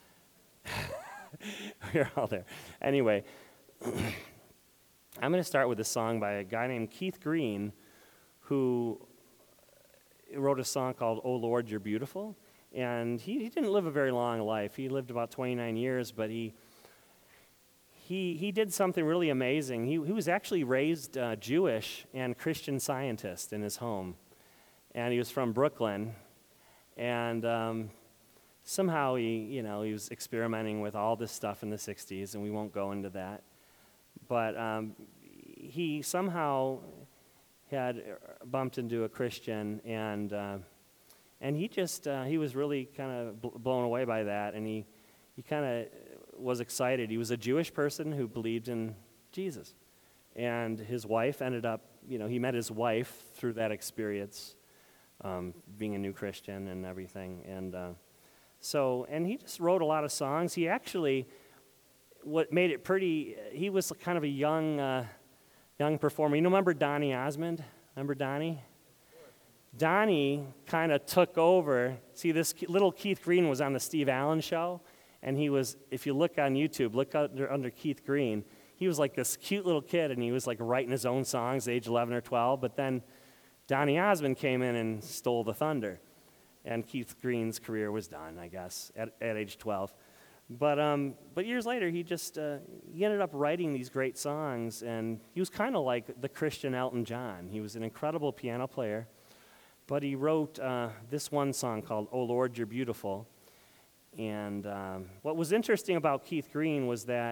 We're all there. Anyway, I'm going to start with a song by a guy named Keith Green, who wrote a song called "Oh Lord, You're Beautiful." And he, he didn't live a very long life. He lived about twenty-nine years, but he he he did something really amazing. He, he was actually raised uh, Jewish and Christian Scientist in his home. And he was from Brooklyn, and um, somehow he, you know, he was experimenting with all this stuff in the sixties, and we won't go into that. But um, he somehow had bumped into a Christian, and uh, and he just uh, he was really kind of bl- blown away by that, and he he kind of was excited. He was a Jewish person who believed in Jesus, and his wife ended up, you know, he met his wife through that experience. Um, being a new Christian and everything, and uh, so, and he just wrote a lot of songs. He actually, what made it pretty, he was kind of a young, uh, young performer. You know, remember Donny Osmond? Remember Donny? Donny kind of took over. See, this little Keith Green was on the Steve Allen show, and he was, if you look on YouTube, look under, under Keith Green, he was like this cute little kid, and he was like writing his own songs at age eleven or twelve, but then Donny Osmond came in and stole the thunder, and Keith Green's career was done, I guess, at, at age twelve. But um, but years later, he just uh, he ended up writing these great songs, and he was kind of like the Christian Elton John. He was an incredible piano player, but he wrote uh, this one song called "Oh Lord, You're Beautiful." And um, what was interesting about Keith Green was that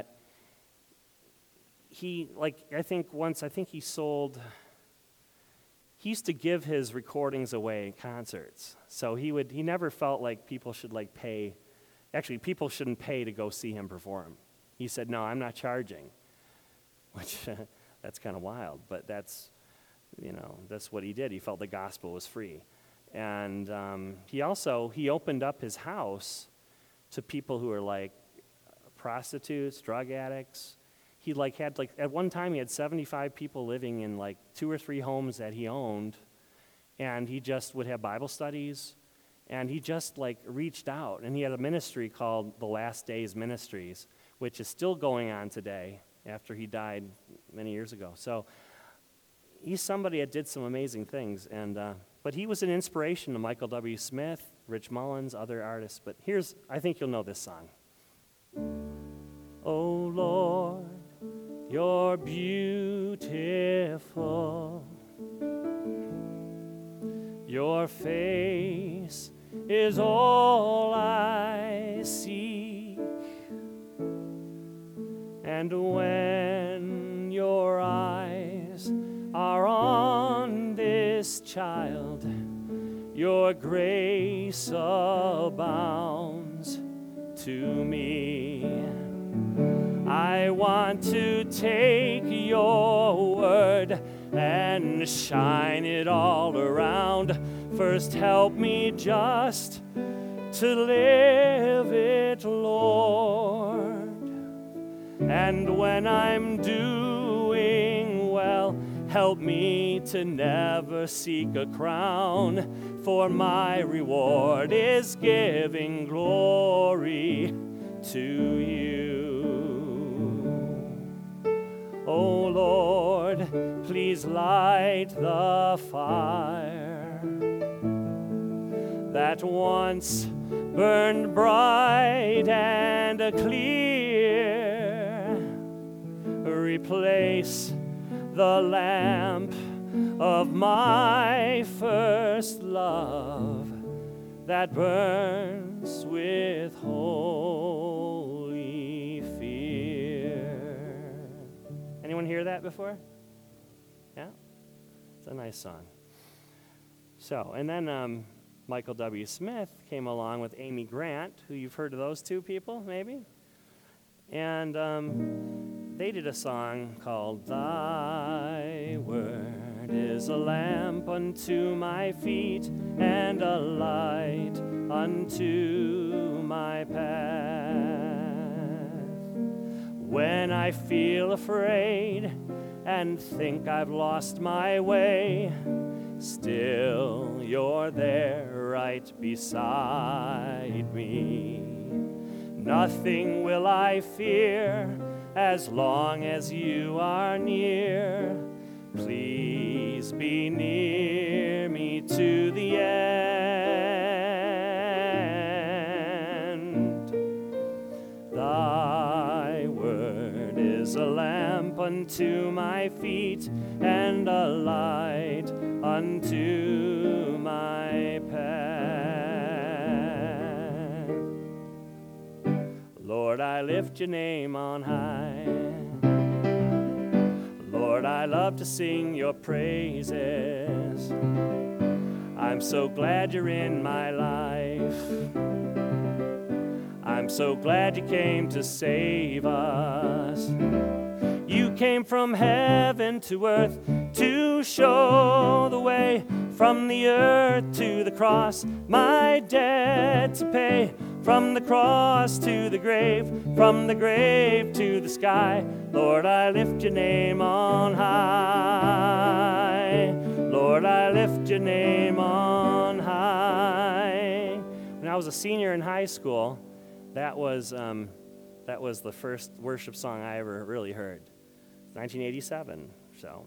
he, like, I think once, I think he sold. He used to give his recordings away at concerts, so he would he never felt like people should like pay. Actually, people shouldn't pay to go see him perform. He said, no, I'm not charging, which that's kind of wild, but that's, you know, that's what he did. He felt the gospel was free. And um, he also, he opened up his house to people who are like prostitutes, drug addicts. He like had like, at one time he had seventy-five people living in like two or three homes that he owned, and he just would have Bible studies. And he just like reached out, and he had a ministry called the Last Days Ministries, which is still going on today after he died many years ago. So he's somebody that did some amazing things, and uh, but he was an inspiration to Michael W. Smith, Rich Mullins, other artists. But here's, I think you'll know this song. Oh Lord, you're beautiful. Your face is all I seek, and when your eyes are on this child, your grace abounds to me. I want to take your word and shine it all around. First, help me just to live it, Lord. And when I'm doing well, help me to never seek a crown, for my reward is giving glory to you. Oh Lord, please light the fire that once burned bright and clear. Replace the lamp of my first love that burns with holy fear. Anyone hear that before? Yeah? It's a nice song. So, and then um, Michael W. Smith came along with Amy Grant, who you've heard of those two people, maybe? And um, they did a song called Thy Word is a lamp unto my feet and a light unto my path. When I feel afraid and think I've lost my way, still you're there right beside me. Nothing will I fear as long as you are near. Please be near me to the end. Thy word is a lamp unto my feet and a light unto my path. Lord, I lift your name on high. Lord, I love to sing your praises. I'm so glad you're in my life. I'm so glad you came to save us. You came from heaven to earth to show the way, from the earth to the cross, my debt to pay. From the cross to the grave, from the grave to the sky, Lord, I lift your name on high. Lord, I lift your name on high. When I was a senior in high school, that was um, that was the first worship song I ever really heard. nineteen eighty-seven, so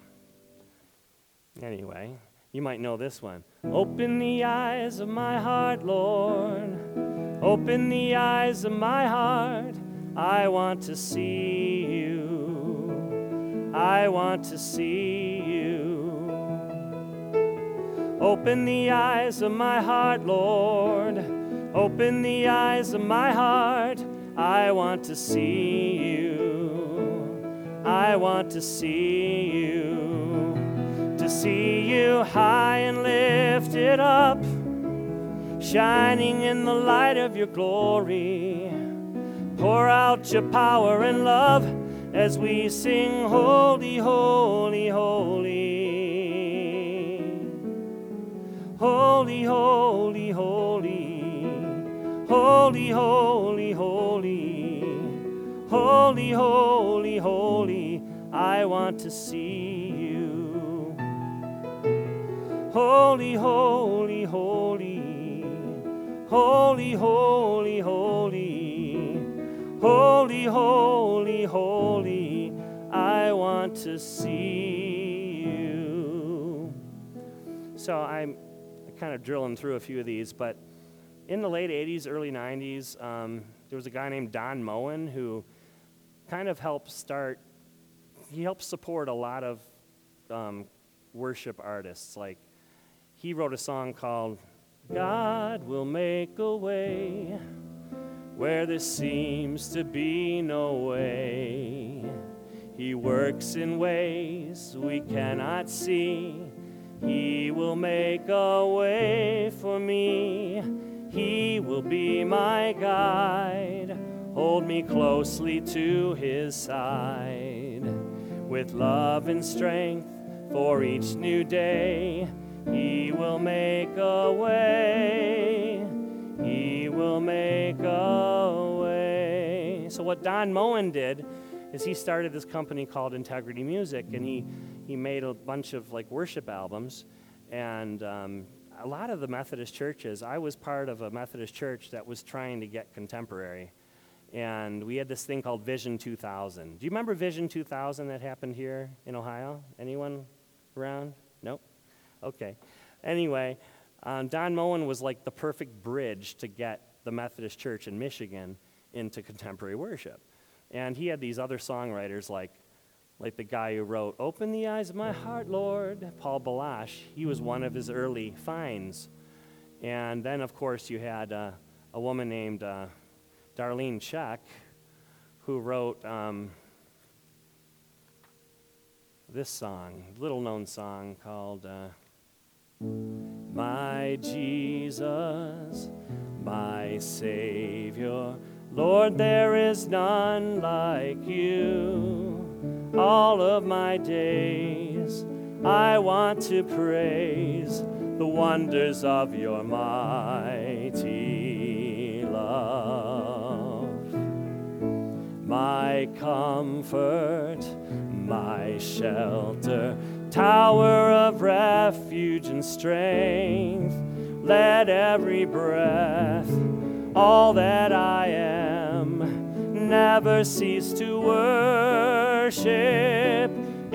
anyway, you might know this one. Open the eyes of my heart, Lord. Open the eyes of my heart. I want to see you. I want to see you. Open the eyes of my heart, Lord. Open the eyes of my heart. I want to see you. I want to see you. To see you high and lifted up, shining in the light of your glory. Pour out your power and love as we sing, holy, holy, holy. Holy, holy, holy. Holy, holy, holy. Holy, holy, holy. I want to see you. Holy, holy, holy. Holy, holy, holy. Holy, holy, holy, I want to see you. So I'm kind of drilling through a few of these, but in the late eighties, early nineties, um, there was a guy named Don Moen who kind of helped start, he helped support a lot of um, worship artists. Like, he wrote a song called God Will Make a Way Where There Seems to Be No Way. He works in ways we cannot see. He will make a way for me. He will be my guide. Hold me closely to his side. With love and strength for each new day, he will make a way. He will make a way. So what Don Moen did is he started this company called Integrity Music, and he, he made a bunch of like worship albums. And um, a lot of the Methodist churches, I was part of a Methodist church that was trying to get contemporary. And we had this thing called Vision two thousand. Do you remember Vision two thousand that happened here in Ohio? Anyone around? Nope? Okay. Anyway, um, Don Moen was like the perfect bridge to get the Methodist Church in Michigan into contemporary worship. And he had these other songwriters like, like the guy who wrote, Open the Eyes of My Heart, Lord, Paul Balash. He was one of his early finds. And then, of course, you had uh, a woman named uh, Darlene Zschech, who wrote um, this song, little-known song called uh, My Jesus, my Savior, Lord, there is none like you. All of my days I want to praise the wonders of your mighty love. My comfort, my shelter, tower of refuge and strength, let every breath, all that I am, never cease to worship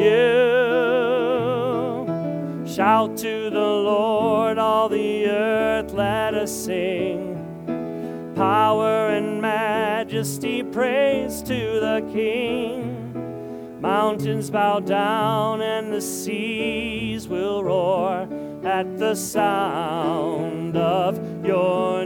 you. Shout to the Lord, all the earth, let us sing. Power and majesty, praise to the King. Mountains bow down and the seas will roar at the sound of your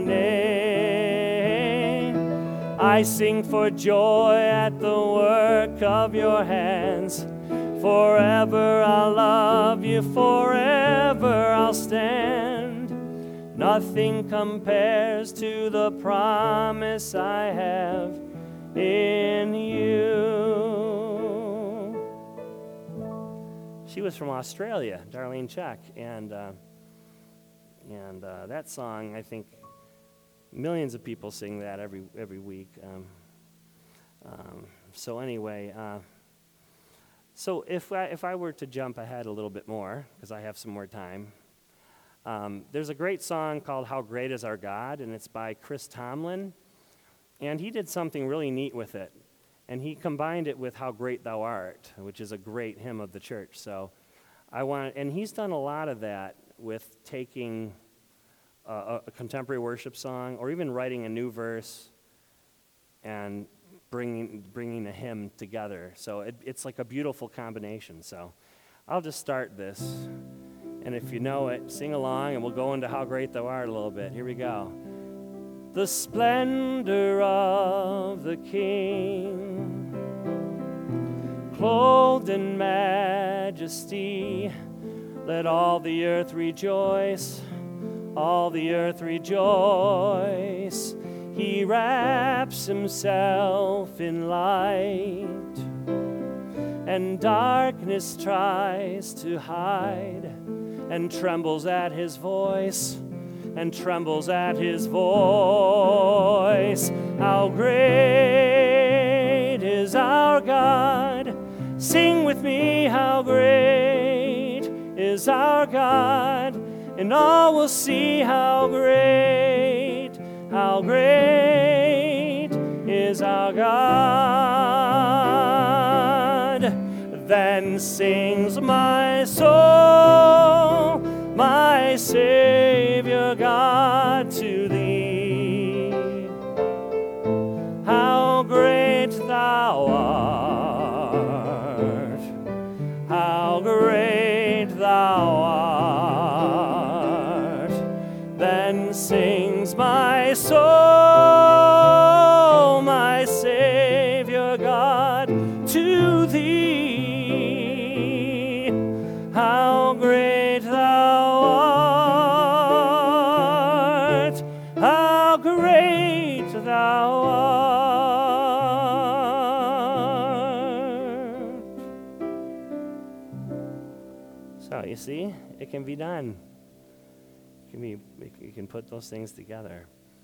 name. I sing for joy at the work of your hands. Forever I'll love you, forever I'll stand. Nothing compares to the promise I have in you. She was from Australia, Darlene Zschech, and uh, and uh, that song, I think millions of people sing that every every week. Um, um, so anyway, uh, so if I, if I were to jump ahead a little bit more, because I have some more time, um, there's a great song called "How Great Is Our God," and it's by Chris Tomlin, and he did something really neat with it. And he combined it with How Great Thou Art, which is a great hymn of the church. So I want, and he's done a lot of that with taking a, a contemporary worship song, or even writing a new verse and bringing bringing a hymn together. So it, it's like a beautiful combination. So I'll just start this, and if you know it, sing along, and we'll go into How Great Thou Art a little bit. Here we go. The splendor of the King, clothed in majesty, let all the earth rejoice, all the earth rejoice. He wraps himself in light, and darkness tries to hide, and trembles at his voice, and trembles at his voice. How great is our God! Sing with me, how great is our God, and all will see how great, how great is our God. Then sings my soul, my Savior God, to thee. How great thou art, how great thou art. Then sings my soul, my Savior God, to thee. How great thou art, how great thou art. So you see, it can be done. It can be, you can put those things together.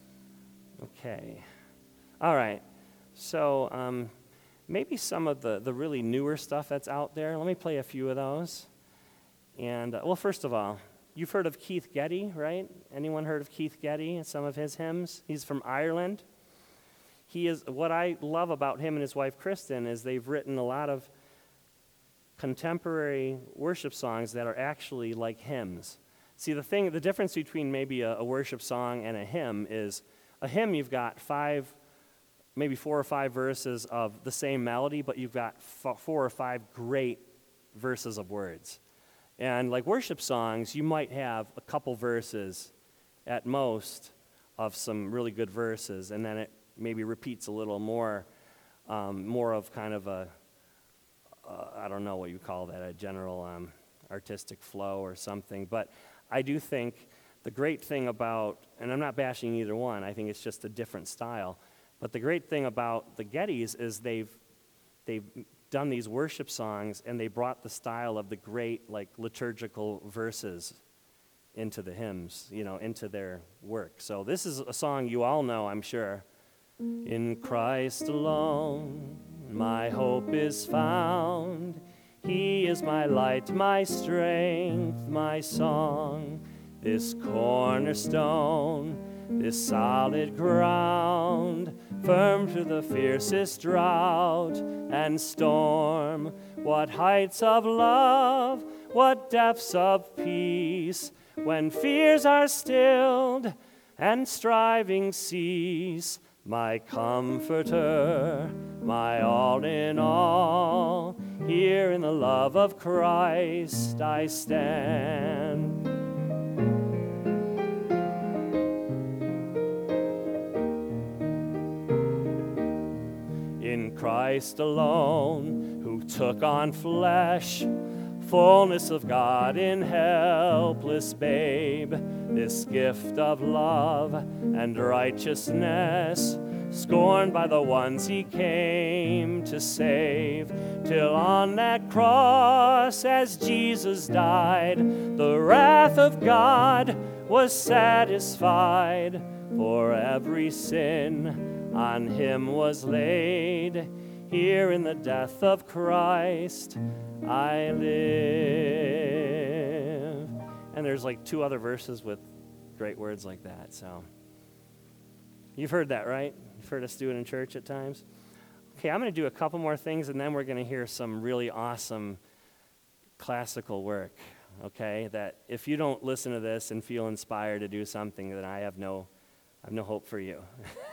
Okay. All right. So um, maybe some of the, the really newer stuff that's out there, let me play a few of those. And, uh, well, first of all, you've heard of Keith Getty, right? Anyone heard of Keith Getty and some of his hymns? He's from Ireland. He is, what I love about him and his wife, Kristen, is they've written a lot of contemporary worship songs that are actually like hymns. See, the thing, the difference between maybe a, a worship song and a hymn is a hymn, you've got five, maybe four or five verses of the same melody, but you've got f- four or five great verses of words. And like worship songs, you might have a couple verses at most of some really good verses, and then it maybe repeats a little more, um, more of kind of a, uh, I don't know what you call that, a general um, artistic flow or something. But I do think the great thing about, and I'm not bashing either one, I think it's just a different style, but the great thing about the Gettys is they've they've done these worship songs, and they brought the style of the great, like, liturgical verses into the hymns, you know, into their work. So this is a song you all know, I'm sure. In Christ alone, my hope is found. He is my light, my strength, my song. This cornerstone, this solid ground, firm through the fiercest drought and storm. What heights of love, what depths of peace, when fears are stilled and striving cease. My comforter, my all in all, here in the love of Christ I stand. In Christ alone, who took on flesh, fullness of God in helpless babe, this gift of love and righteousness, scorned by the ones he came to save, till on that cross as Jesus died, the wrath of God was satisfied, for every sin on him was laid. Here in the death of Christ I live. And there's like two other verses with great words like that. So you've heard that, right? You've heard us do it in church at times. Okay, I'm going to do a couple more things, and then we're going to hear some really awesome classical work. okay? That if you don't listen to this and feel inspired to do something, then I have no, I have no hope for you.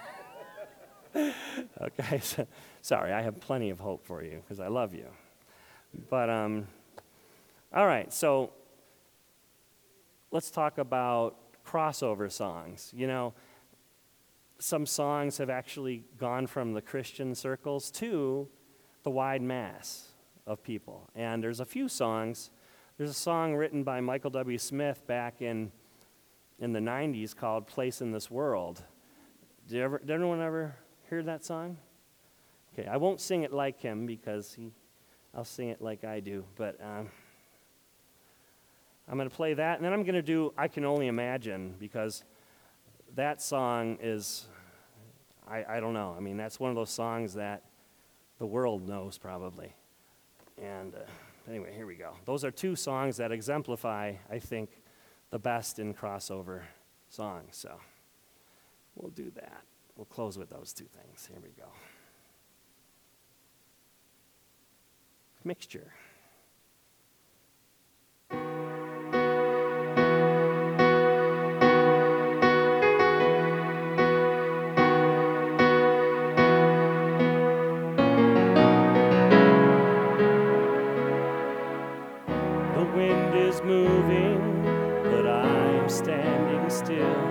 Okay, so, sorry, I have plenty of hope for you because I love you. But, um, all right, so let's talk about crossover songs. You know, some songs have actually gone from the Christian circles to the wide mass of people. And there's a few songs. There's a song written by Michael W. Smith back in in the nineties called Place in This World. Did, you ever, did anyone ever hear that song? Okay, I won't sing it like him because he, I'll sing it like I do, but um, I'm going to play that, and then I'm going to do I Can Only Imagine, because that song is, I, I don't know, I mean, that's one of those songs that the world knows probably. And uh, anyway, here we go. Those are two songs that exemplify, I think, the best in crossover songs, so we'll do that. We'll close with those two things. Here we go. Mixture. The wind is moving, but I'm standing still.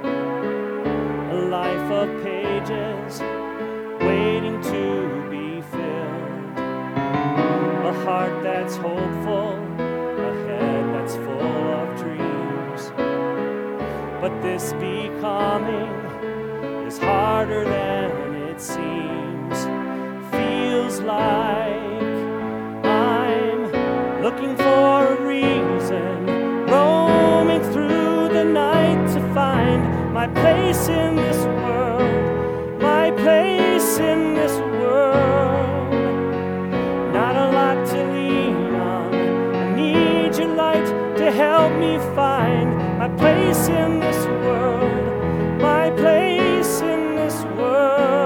A life of pages waiting to be filled. A heart that's hopeful, a head that's full of dreams. But this becoming is harder than it seems. Feels like I'm looking for a reason, roaming through the night to find my place in this world, my place in this world. Not a lot to lean on, I need your light to help me find my place in this world, my place in this world.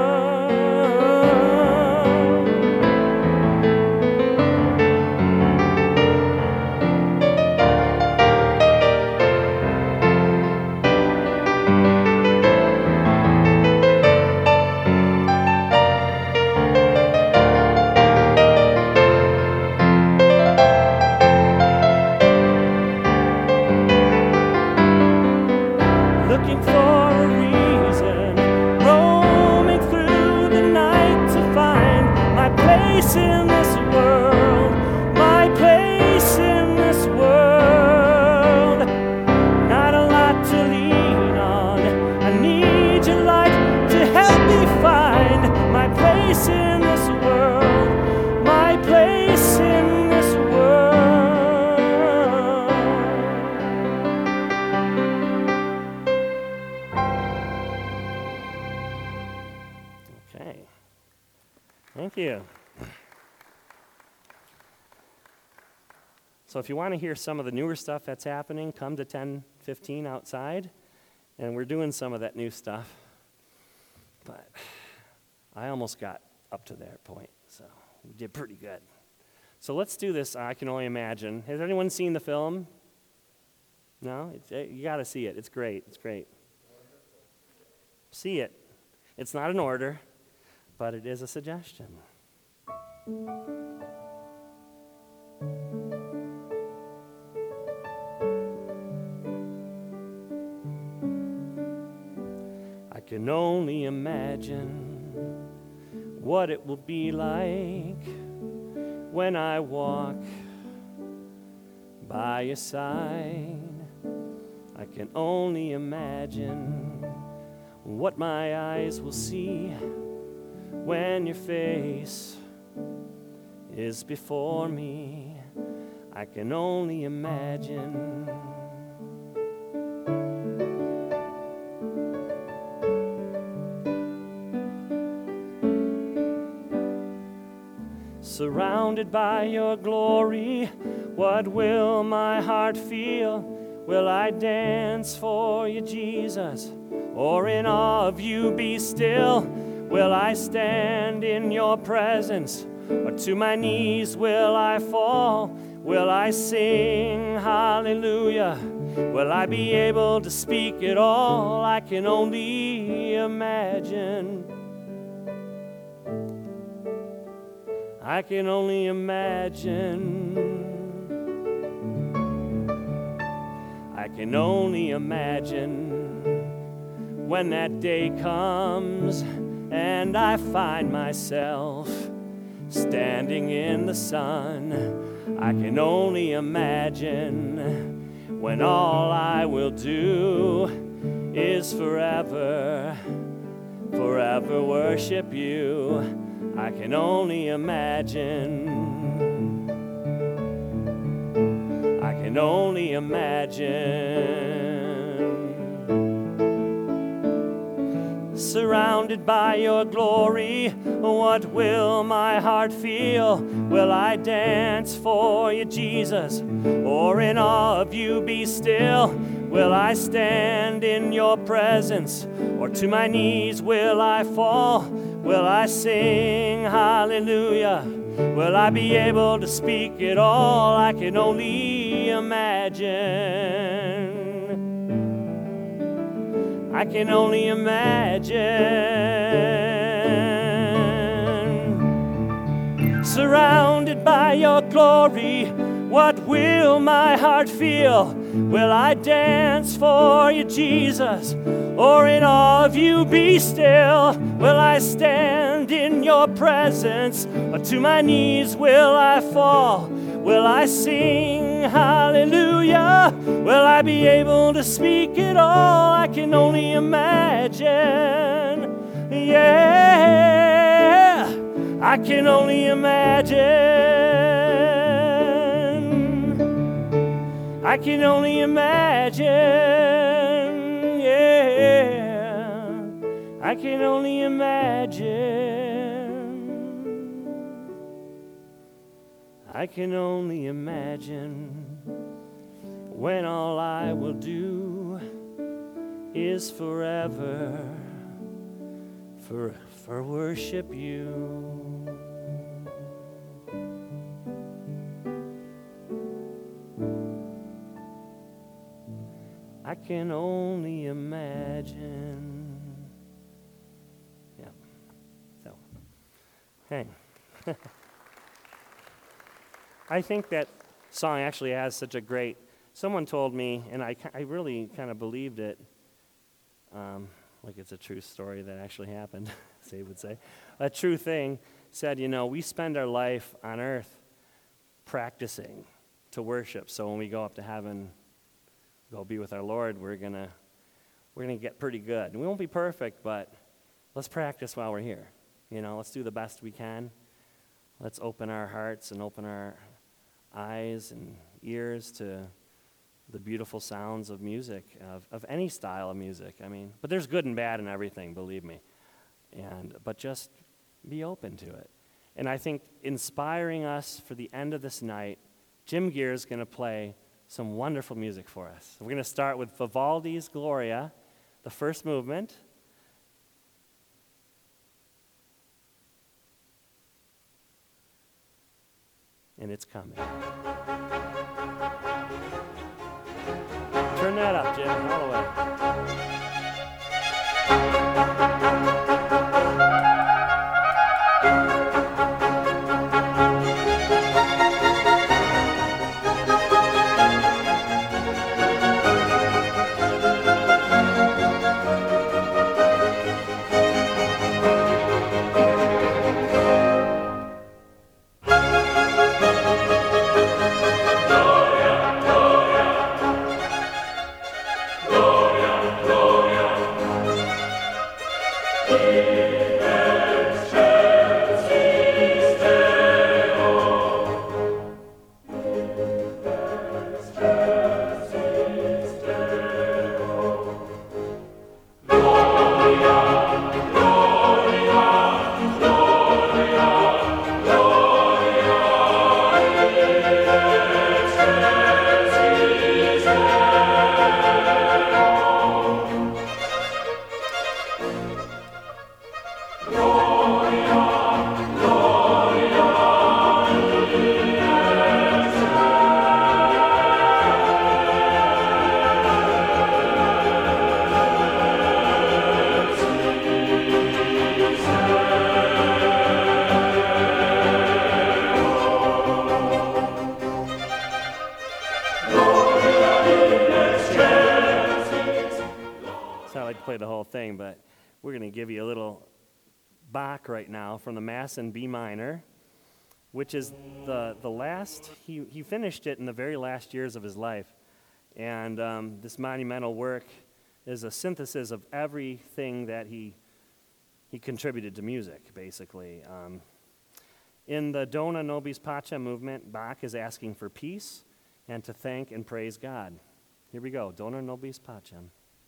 Looking for a reason, roaming through the night to find my place in this world, my place in this world. Not a lot to lean on, I need your light to help me find my place in this world, my place in this world. Okay. Thank you. So if you want to hear some of the newer stuff that's happening, come to ten fifteen outside, and we're doing some of that new stuff. But I almost got up to that point, so we did pretty good. So let's do this, I Can Only Imagine. Has anyone seen the film? No? It's, you got to see it. It's great. It's great. See it. It's not an order, but it is a suggestion. I can only imagine what it will be like when I walk by your side. I can only imagine what my eyes will see when your face is before me. I can only imagine. Surrounded by your glory, what will my heart feel? Will I dance for you, Jesus, or in awe of you be still? Will I stand in your presence, or to my knees will I fall? Will I sing hallelujah? Will I be able to speak it all? I can only imagine. I can only imagine. I can only imagine when that day comes and I find myself standing in the sun. I can only imagine when all I will do is forever, forever worship you. I can only imagine. I can only imagine. Surrounded by your glory, what will my heart feel? Will I dance for you, Jesus, or in awe of you be still? Will I stand in your presence, or to my knees will I fall? Will I sing hallelujah? Will I be able to speak it all? I can only imagine. I can only imagine. Surrounded by your glory, what will my heart feel? Will I dance for you, Jesus, or in awe of you be still? Will I stand in your presence, or to my knees will I fall? Will I sing hallelujah? Will I be able to speak it all? I can only imagine. Yeah, I can only imagine. I can only imagine. Yeah, I can only imagine. I can only imagine when all I will do is forever for, for worship you. I can only imagine. Yeah. So, hey. I think that song actually has such a great, someone told me, and I, I really kind of believed it, um, like it's a true story that actually happened, as they would say. A true thing said, you know, we spend our life on earth practicing to worship, so when we go up to heaven, go be with our Lord, we're gonna we're gonna get pretty good. And we won't be perfect, but let's practice while we're here. You know, let's do the best we can. Let's open our hearts and open our eyes and ears to the beautiful sounds of music, of, of any style of music. I mean, but there's good and bad in everything, believe me. And but just be open to it. And I think inspiring us for the end of this night, Jim Gear is going to play some wonderful music for us. We're going to start with Vivaldi's Gloria, the first movement. And it's coming. Turn that up, Jim, all the way. Bach right now from the Mass in B minor, which is the, the last, he, he finished it in the very last years of his life. And um, this monumental work is a synthesis of everything that he, he contributed to music, basically. Um, in the Dona Nobis Pacem movement, Bach is asking for peace and to thank and praise God. Here we go, Dona Nobis Pacem.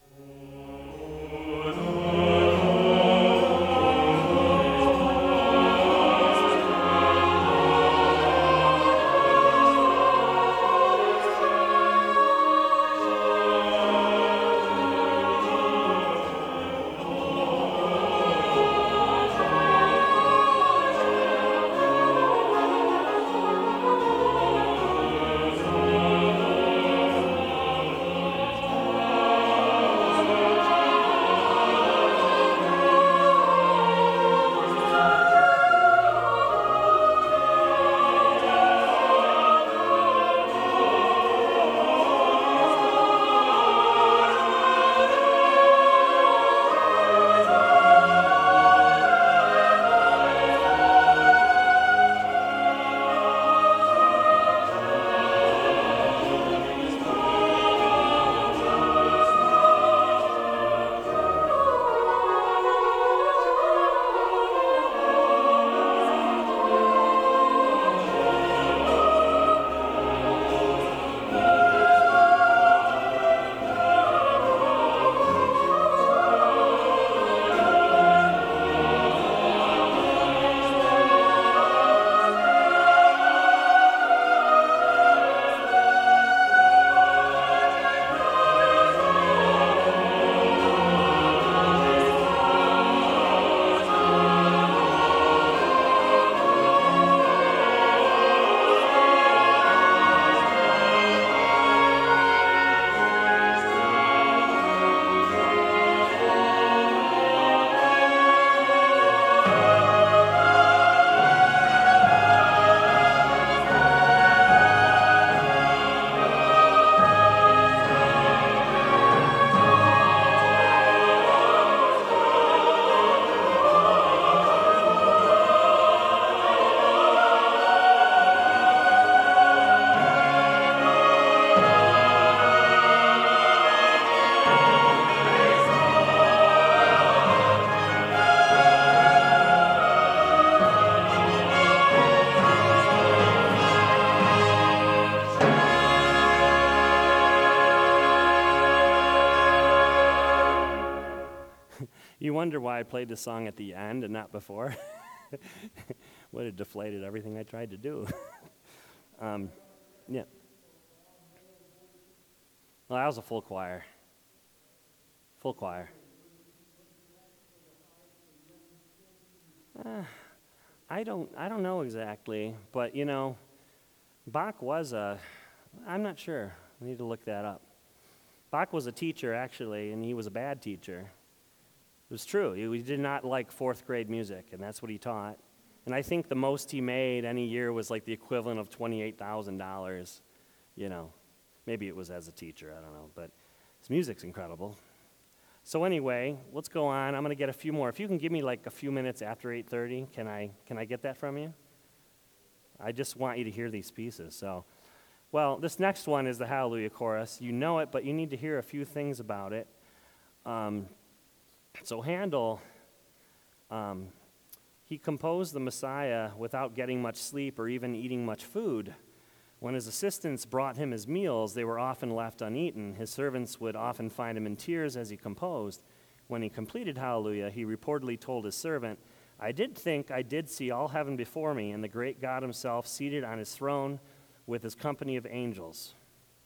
You wonder why I played the song at the end and not before. Would have deflated everything I tried to do. um, yeah. Well, that was a full choir. Full choir. Uh, I don't. I don't know exactly, but you know, Bach was a. I'm not sure. I need to look that up. Bach was a teacher actually, and he was a bad teacher. It was true. He, he did not like fourth grade music, and that's what he taught. And I think the most he made any year was like the equivalent of twenty-eight thousand dollars. You know, maybe it was as a teacher. I don't know, but his music's incredible. So anyway, let's go on. I'm going to get a few more. If you can give me like a few minutes after eight thirty, can I can I get that from you? I just want you to hear these pieces. So, well, this next one is the Hallelujah Chorus. You know it, but you need to hear a few things about it. Um, so Handel, um, he composed the Messiah without getting much sleep or even eating much food. When his assistants brought him his meals, they were often left uneaten. His servants would often find him in tears as he composed. When he completed Hallelujah, he reportedly told his servant, "I did think I did see all heaven before me, and the great God himself seated on his throne with his company of angels."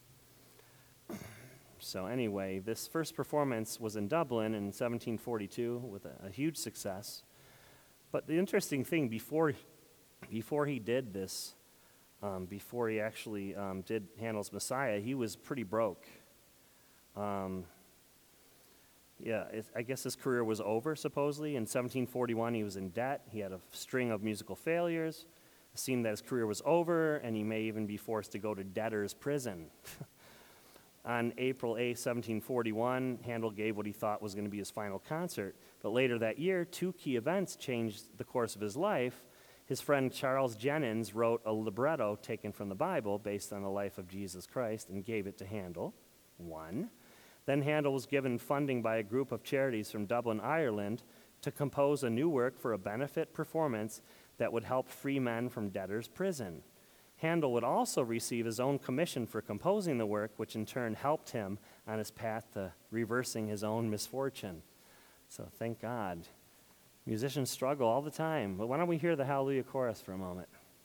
So anyway, this first performance was in Dublin in seventeen forty-two with a, a huge success. But the interesting thing, before, before he did this, Um, before he actually um, did Handel's Messiah, he was pretty broke. Um, yeah, it, I guess his career was over, supposedly. In seventeen forty-one, he was in debt. He had a string of musical failures. It seemed that his career was over, and he may even be forced to go to debtor's prison. On April eighth, seventeen forty-one, Handel gave what he thought was going to be his final concert. But later that year, two key events changed the course of his life. His friend Charles Jennens wrote a libretto taken from the Bible based on the life of Jesus Christ and gave it to Handel, one. Then Handel was given funding by a group of charities from Dublin, Ireland, to compose a new work for a benefit performance that would help free men from debtors' prison. Handel would also receive his own commission for composing the work, which in turn helped him on his path to reversing his own misfortune. So thank God. Musicians struggle all the time, but why don't we hear the Hallelujah chorus for a moment?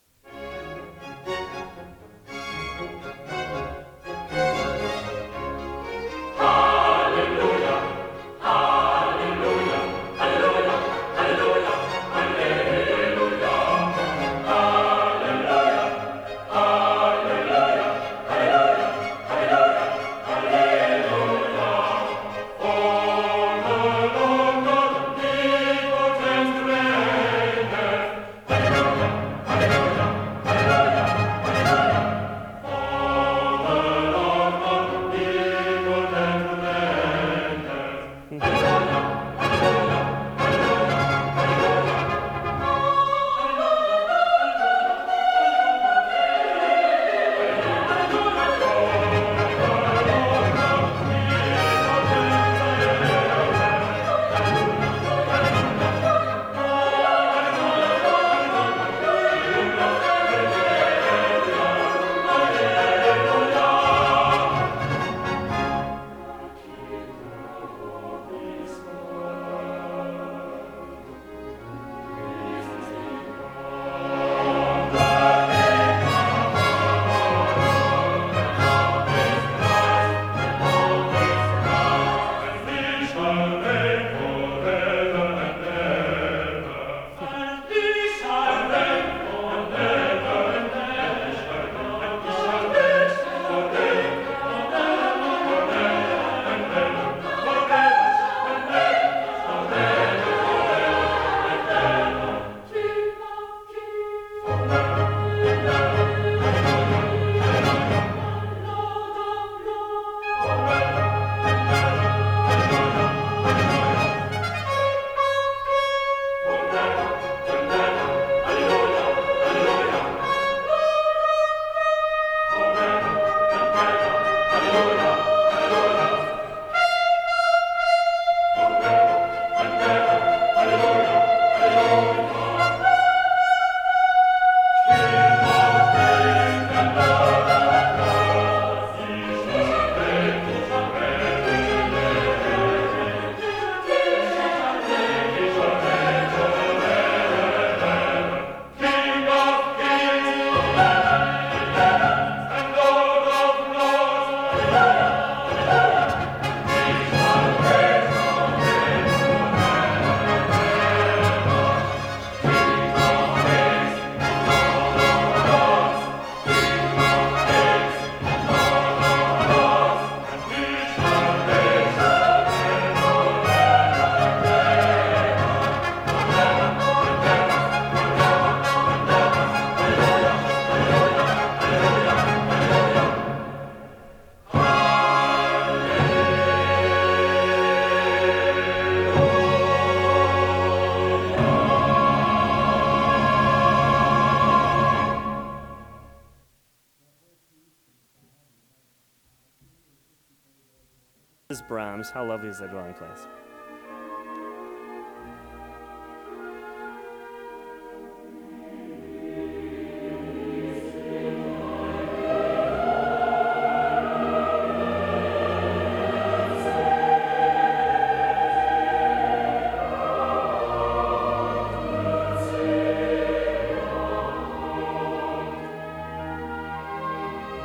Brahms, how lovely is thy dwelling place.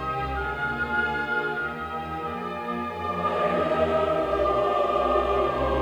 Alleluia.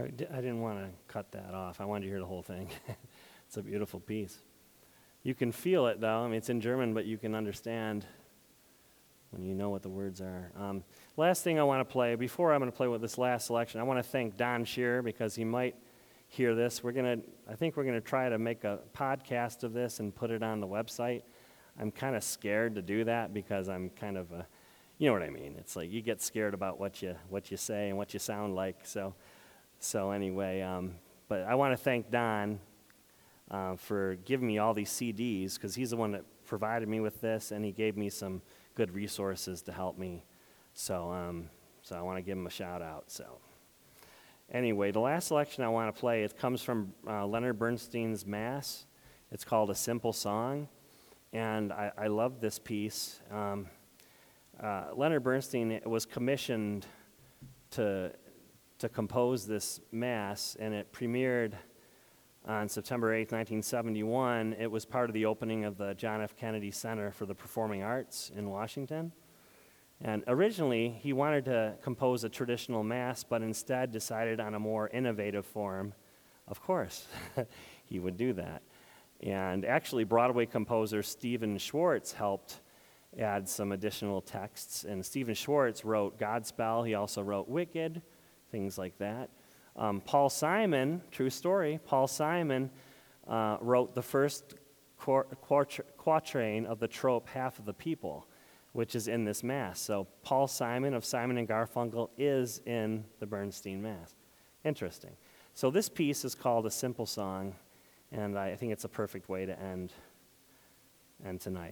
I di- I didn't want to cut that off. I wanted to hear the whole thing. It's a beautiful piece. You can feel it, though. I mean, it's in German, but you can understand when you know what the words are. Um, last thing I want to play, before I'm going to play with this last selection, I want to thank Don Shearer because he might hear this. We're going to, I think we're going to try to make a podcast of this and put it on the website. I'm kind of scared to do that because I'm kind of a, you know what I mean. It's like you get scared about what you what you say and what you sound like. So, so anyway, um, but I want to thank Don uh, for giving me all these C Ds because he's the one that provided me with this, and he gave me some good resources to help me. So, um, so I want to give him a shout out. So, anyway, the last selection I want to play, it comes from uh, Leonard Bernstein's Mass. It's called A Simple Song, and I, I love this piece. Um, uh, Leonard Bernstein was commissioned to to compose this Mass, and it premiered on September eighth, nineteen seventy-one. It was part of the opening of the John F. Kennedy Center for the Performing Arts in Washington. And originally, he wanted to compose a traditional Mass, but instead decided on a more innovative form. Of course, he would do that. And actually, Broadway composer Stephen Schwartz helped add some additional texts. And Stephen Schwartz wrote Godspell. He also wrote Wicked, things like that. Um, Paul Simon, true story, Paul Simon uh, wrote the first quar- quatr- quatrain of the trope Half of the People, which is in this Mass. So Paul Simon of Simon and Garfunkel is in the Bernstein Mass. Interesting. So this piece is called A Simple Song, and I think it's a perfect way to end, end tonight.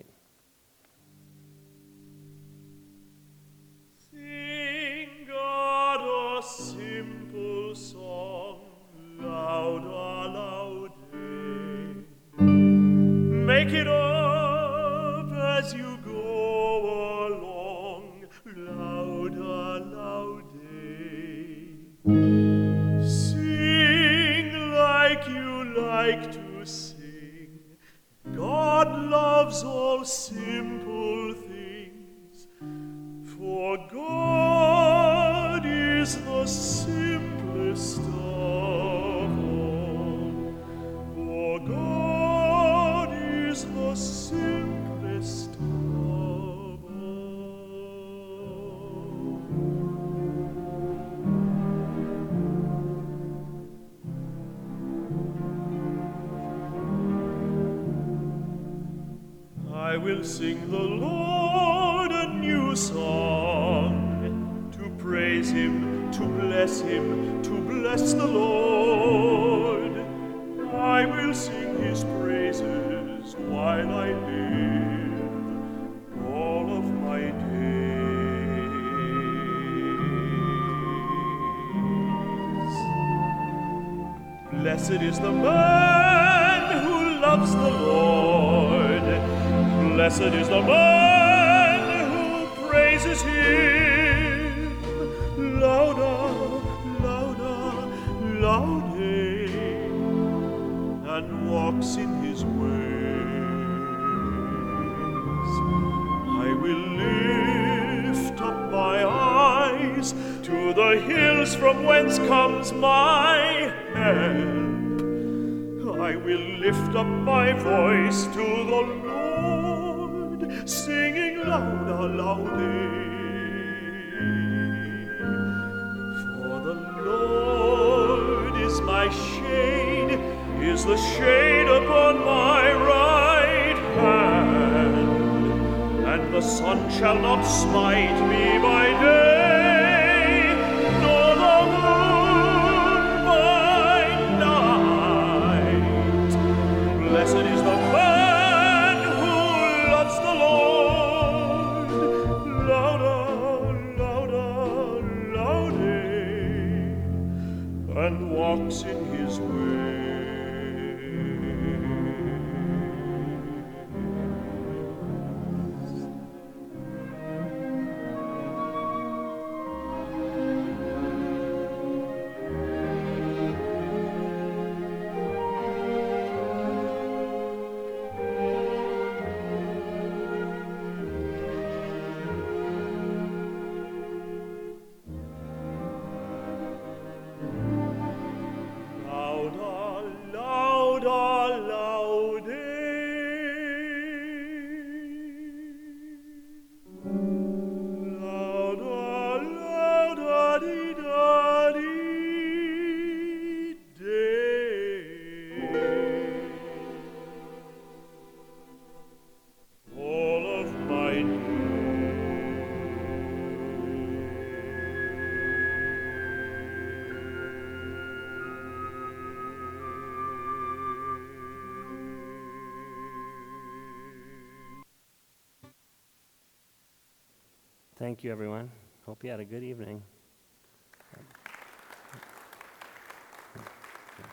Sing God a simple song, louder, louder. Make it up as you go along, louder, louder. Sing like you like to sing. God loves all simple things, for God is the simplest of all. For God is the simplest of all. I will sing the Lord a new song, to praise him, to bless him, to bless the Lord. I will sing his praises while I live, all of my days. Blessed is the man who loves the Lord. Blessed is the man who praises him. Louder, louder, louder, and walks in his ways. I will lift up my eyes to the hills from whence comes my help. I will lift up my voice to the Lord, singing louder, louder. For the Lord is my shade, is the shade upon my right hand, and the sun shall not smite me by day, nor the moon by night. Blessed is the man who loves the Lord. Louder, louder, louder, and walks in his ways. Thank you, everyone. Hope you had a good evening.